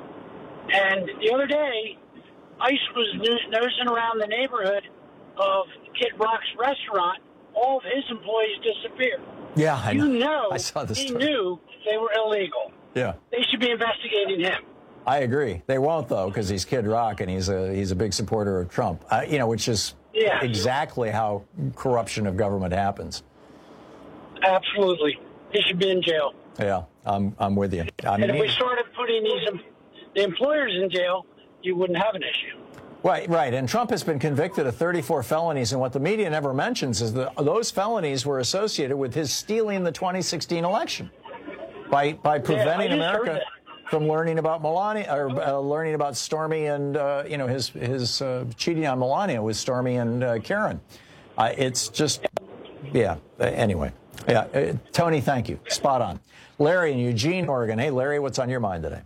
And the other day, ICE was nosing around the neighborhood of Kid Rock's restaurant. All of his employees disappeared. Yeah, I know. You know, I saw this he story. knew they were illegal. Yeah. They should be investigating him. I agree. They won't, though, because he's Kid Rock and he's a he's a big supporter of Trump. Uh, you know, which is Yeah. exactly how corruption of government happens. Absolutely. He should be in jail. Yeah, I'm I'm with you. I mean, and if we started putting these em- the employers in jail, you wouldn't have an issue. Right, right. And Trump has been convicted of thirty-four felonies, and what the media never mentions is that those felonies were associated with his stealing the twenty sixteen election by by preventing yeah, I just heard America that. from learning about Melania or uh, learning about Stormy and uh, you know his his uh, cheating on Melania with Stormy and uh, Karen. Uh, it's just, yeah. Uh, anyway, yeah. Uh, Tony, thank you. Spot on. Larry in Eugene, Oregon. Hey, Larry, what's on your mind today?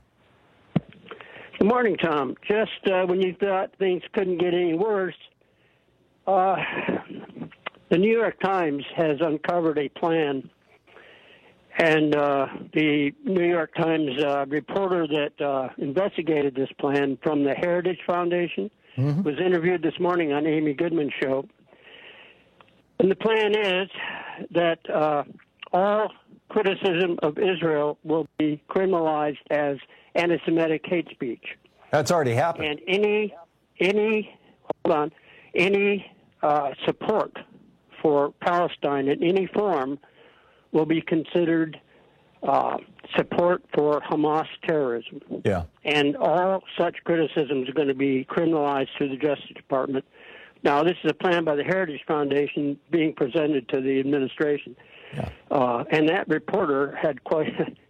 Good morning, Tom. Just uh, when you thought things couldn't get any worse, uh, the New York Times has uncovered a plan, and uh, the New York Times uh, reporter that uh, investigated this plan from the Heritage Foundation mm-hmm. was interviewed this morning on Amy Goodman's show. And the plan is that uh, all criticism of Israel will be criminalized as anti-Semitic hate speech. That's already happened. And any, any, hold on, any uh, support for Palestine in any form will be considered uh, support for Hamas terrorism. Yeah. And all such criticisms are going to be criminalized through the Justice Department. Now, this is a plan by the Heritage Foundation being presented to the administration. Yeah. Uh, and that reporter had quite,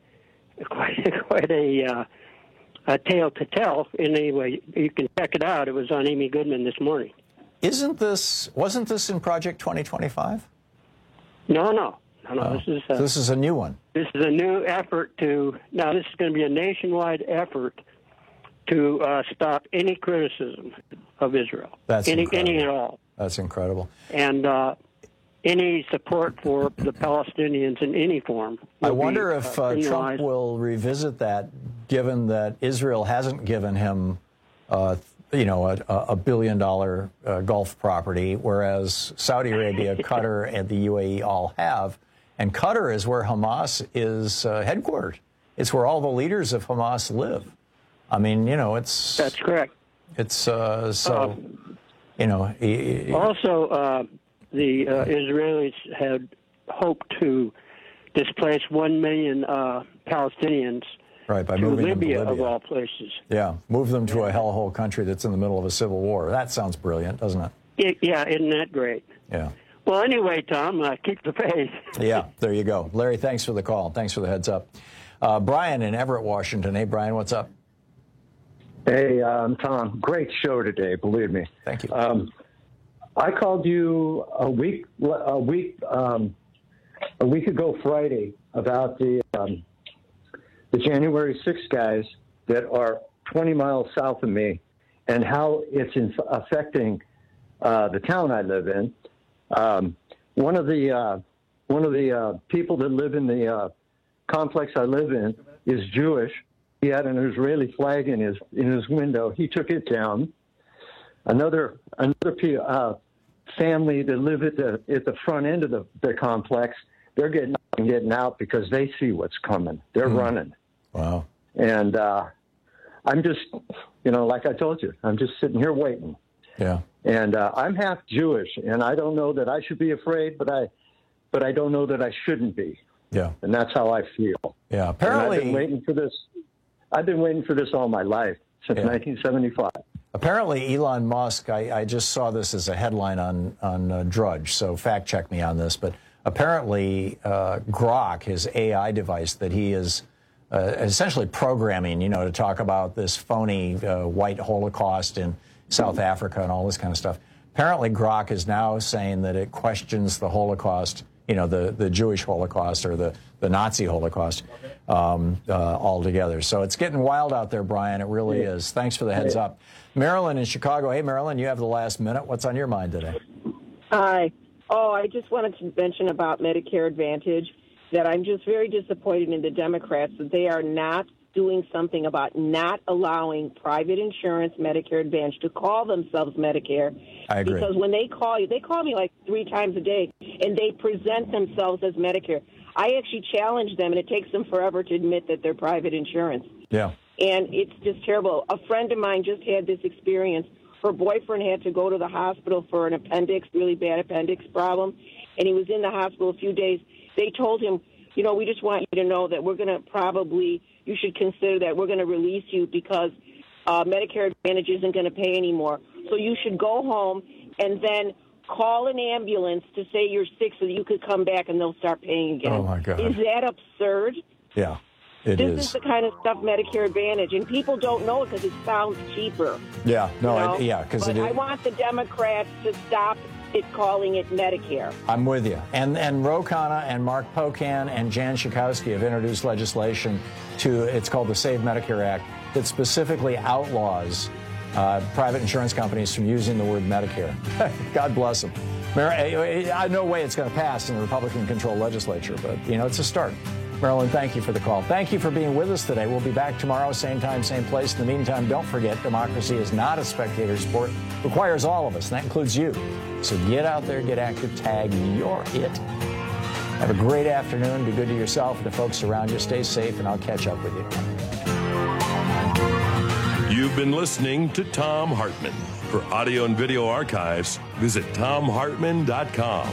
quite, quite a, uh, a tale to tell. In any way, you can check it out. It was on Amy Goodman this morning. Isn't this, wasn't this in Project twenty twenty-five? No, no. No, no. Oh. This is a, this is a new one. This is a new effort to, now this is going to be a nationwide effort to uh, stop any criticism of Israel. That's any, incredible. any at all. That's incredible. And uh, any support for the Palestinians in any form. I wonder be, if uh, uh, Trump criminalized. will revisit that, given that Israel hasn't given him, uh, you know, a, a billion-dollar uh, Gulf property, whereas Saudi Arabia, Qatar, and the U A E all have. And Qatar is where Hamas is uh, headquartered. It's where all the leaders of Hamas live. I mean, you know, it's... That's correct. It's, uh, so, Uh, you know... He, also, uh, the uh, Israelis had hoped to displace one million uh, Palestinians right, by to moving Libya, them to Libya, of all places. Yeah, move them to a hellhole country that's in the middle of a civil war. That sounds brilliant, doesn't it? it yeah, isn't that great? Yeah. Well, anyway, Tom, uh, keep the faith. Yeah, there you go. Larry, thanks for the call. Thanks for the heads up. Uh, Brian in Everett, Washington. Hey, Brian, what's up? Hey, um, Tom, great show today, believe me. Thank you. Um, I called you a week a week um, a week ago Friday about the um, the January sixth guys that are twenty miles south of me and how it's in, affecting uh, the town I live in. Um, one of the uh, one of the uh, people that live in the uh, complex I live in is Jewish. He had an Israeli flag in his in his window. He took it down. Another another uh, family that live at the at the front end of the, the complex, they're getting up and getting out because they see what's coming. They're mm. running. Wow. And uh, I'm just, you know, like I told you, I'm just sitting here waiting. Yeah. And uh, I'm half Jewish, and I don't know that I should be afraid, but I, but I don't know that I shouldn't be. Yeah. And that's how I feel. Yeah. Apparently, and I've been waiting for this. I've been waiting for this all my life since yeah. nineteen seventy-five. Apparently, Elon Musk. I, I just saw this as a headline on on uh, Drudge, so fact check me on this. But apparently, uh, Grok, his A I device that he is uh, essentially programming, you know, to talk about this phony uh, white Holocaust in South Africa and all this kind of stuff. Apparently, Grok is now saying that it questions the Holocaust, you know, the, the Jewish Holocaust or the, the Nazi Holocaust um, uh, altogether. So it's getting wild out there, Brian. It really is. Thanks for the heads up. Marilyn in Chicago. Hey, Marilyn, you have the last minute. What's on your mind today? Hi. Oh, I just wanted to mention about Medicare Advantage that I'm just very disappointed in the Democrats that they are not doing something about not allowing private insurance, Medicare Advantage, to call themselves Medicare. I agree. Because when they call you, they call me like three times a day, and they present themselves as Medicare. I actually challenge them, and it takes them forever to admit that they're private insurance. Yeah. And it's just terrible. A friend of mine just had this experience. Her boyfriend had to go to the hospital for an appendix, really bad appendix problem, and he was in the hospital a few days. They told him, you know, we just want you to know that we're going to probably, you should consider that we're going to release you because uh, Medicare Advantage isn't going to pay anymore. So you should go home and then call an ambulance to say you're sick so that you could come back and they'll start paying again. Oh, my God. Is that absurd? Yeah, it this is. This is the kind of stuff Medicare Advantage, and people don't know it because it sounds cheaper. Yeah, no, you know? it, yeah, because it is. I want the Democrats to stop it calling it Medicare. I'm with you. And and Ro Khanna and Mark Pocan and Jan Schakowsky have introduced legislation to, it's called the Save Medicare Act, that specifically outlaws uh, private insurance companies from using the word Medicare. God bless them. I no way it's going to pass in the Republican-controlled legislature, but, you know, it's a start. Marilyn, thank you for the call. Thank you for being with us today. We'll be back tomorrow, same time, same place. In the meantime, don't forget, democracy is not a spectator sport. It requires all of us, and that includes you. So get out there, get active, tag, you're it. Have a great afternoon. Be good to yourself and the folks around you. Stay safe, and I'll catch up with you. You've been listening to Thom Hartmann. For audio and video archives, visit thom hartmann dot com.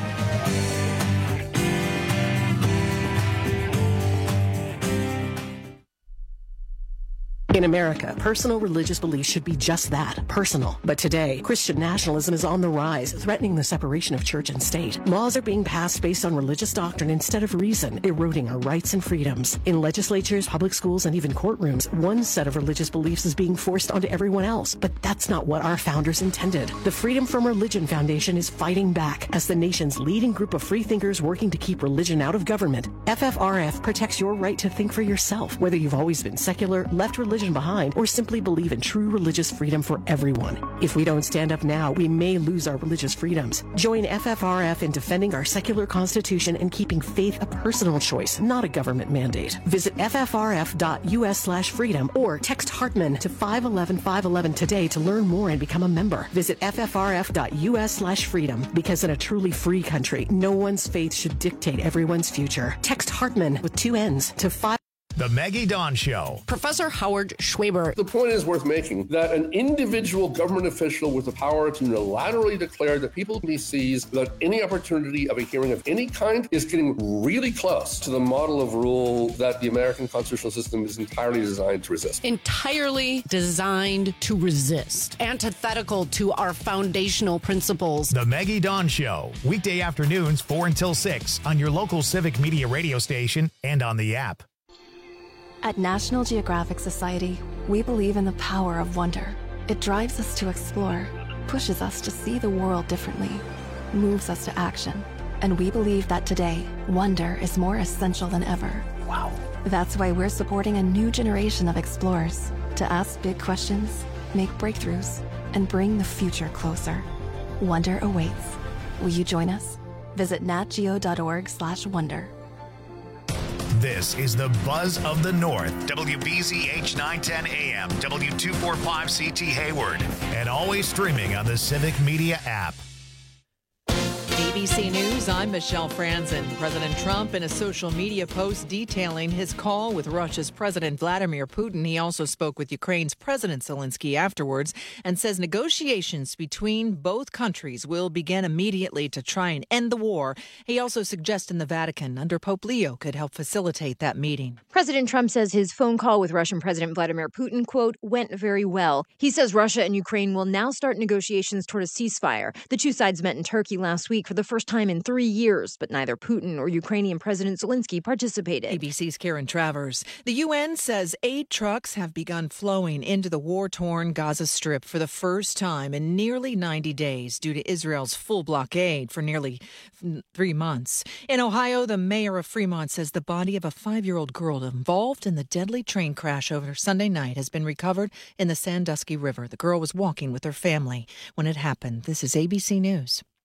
In America, personal religious beliefs should be just that, personal. But today, Christian nationalism is on the rise, threatening the separation of church and state. Laws are being passed based on religious doctrine instead of reason, eroding our rights and freedoms. In legislatures, public schools, and even courtrooms, one set of religious beliefs is being forced onto everyone else. But that's not what our founders intended. The Freedom from Religion Foundation is fighting back as the nation's leading group of freethinkers working to keep religion out of government. F F R F protects your right to think for yourself, whether you've always been secular, left religion behind, or simply believe in true religious freedom for everyone. If we don't stand up now, we may lose our religious freedoms. Join F F R F in defending our secular constitution and keeping faith a personal choice, not a government mandate. Visit F F R F dot U S slash freedom or text Hartman to five one one five one one today to learn more and become a member. Visit F F R F dot U S slash freedom because in a truly free country, no one's faith should dictate everyone's future. Text Hartman with two N's to five. The Maggie Dawn Show. Professor Howard Schwaber. The point is worth making that an individual government official with the power to unilaterally declare that people he sees without any opportunity of a hearing of any kind is getting really close to the model of rule that the American constitutional system is entirely designed to resist. Entirely designed to resist. Antithetical to our foundational principles. The Maggie Dawn Show. Weekday afternoons, four until six on your local Civic Media radio station and on the app. At National Geographic Society, we believe in the power of wonder. It drives us to explore, pushes us to see the world differently, moves us to action. And we believe that today, wonder is more essential than ever. Wow. That's why we're supporting a new generation of explorers to ask big questions, make breakthroughs, and bring the future closer. Wonder awaits. Will you join us? Visit natgeo dot org slash wonder. This is the Buzz of the North, W B Z H nine ten A M, W two forty-five C T Hayward, and always streaming on the Civic Media app. A B C News, I'm Michelle Franzen. President Trump in a social media post detailing his call with Russia's President Vladimir Putin. He also spoke with Ukraine's President Zelensky afterwards and says negotiations between both countries will begin immediately to try and end the war. He also suggested the Vatican under Pope Leo could help facilitate that meeting. President Trump says his phone call with Russian President Vladimir Putin, quote, went very well. He says Russia and Ukraine will now start negotiations toward a ceasefire. The two sides met in Turkey last week for the first time in three years, but neither Putin or Ukrainian President Zelensky participated. A B C's Karen Travers. The U N says aid trucks have begun flowing into the war-torn Gaza Strip for the first time in nearly ninety days due to Israel's full blockade for nearly three months. In Ohio, the mayor of Fremont says the body of a five-year-old girl involved in the deadly train crash over Sunday night has been recovered in the Sandusky River. The girl was walking with her family when it happened. This is A B C News.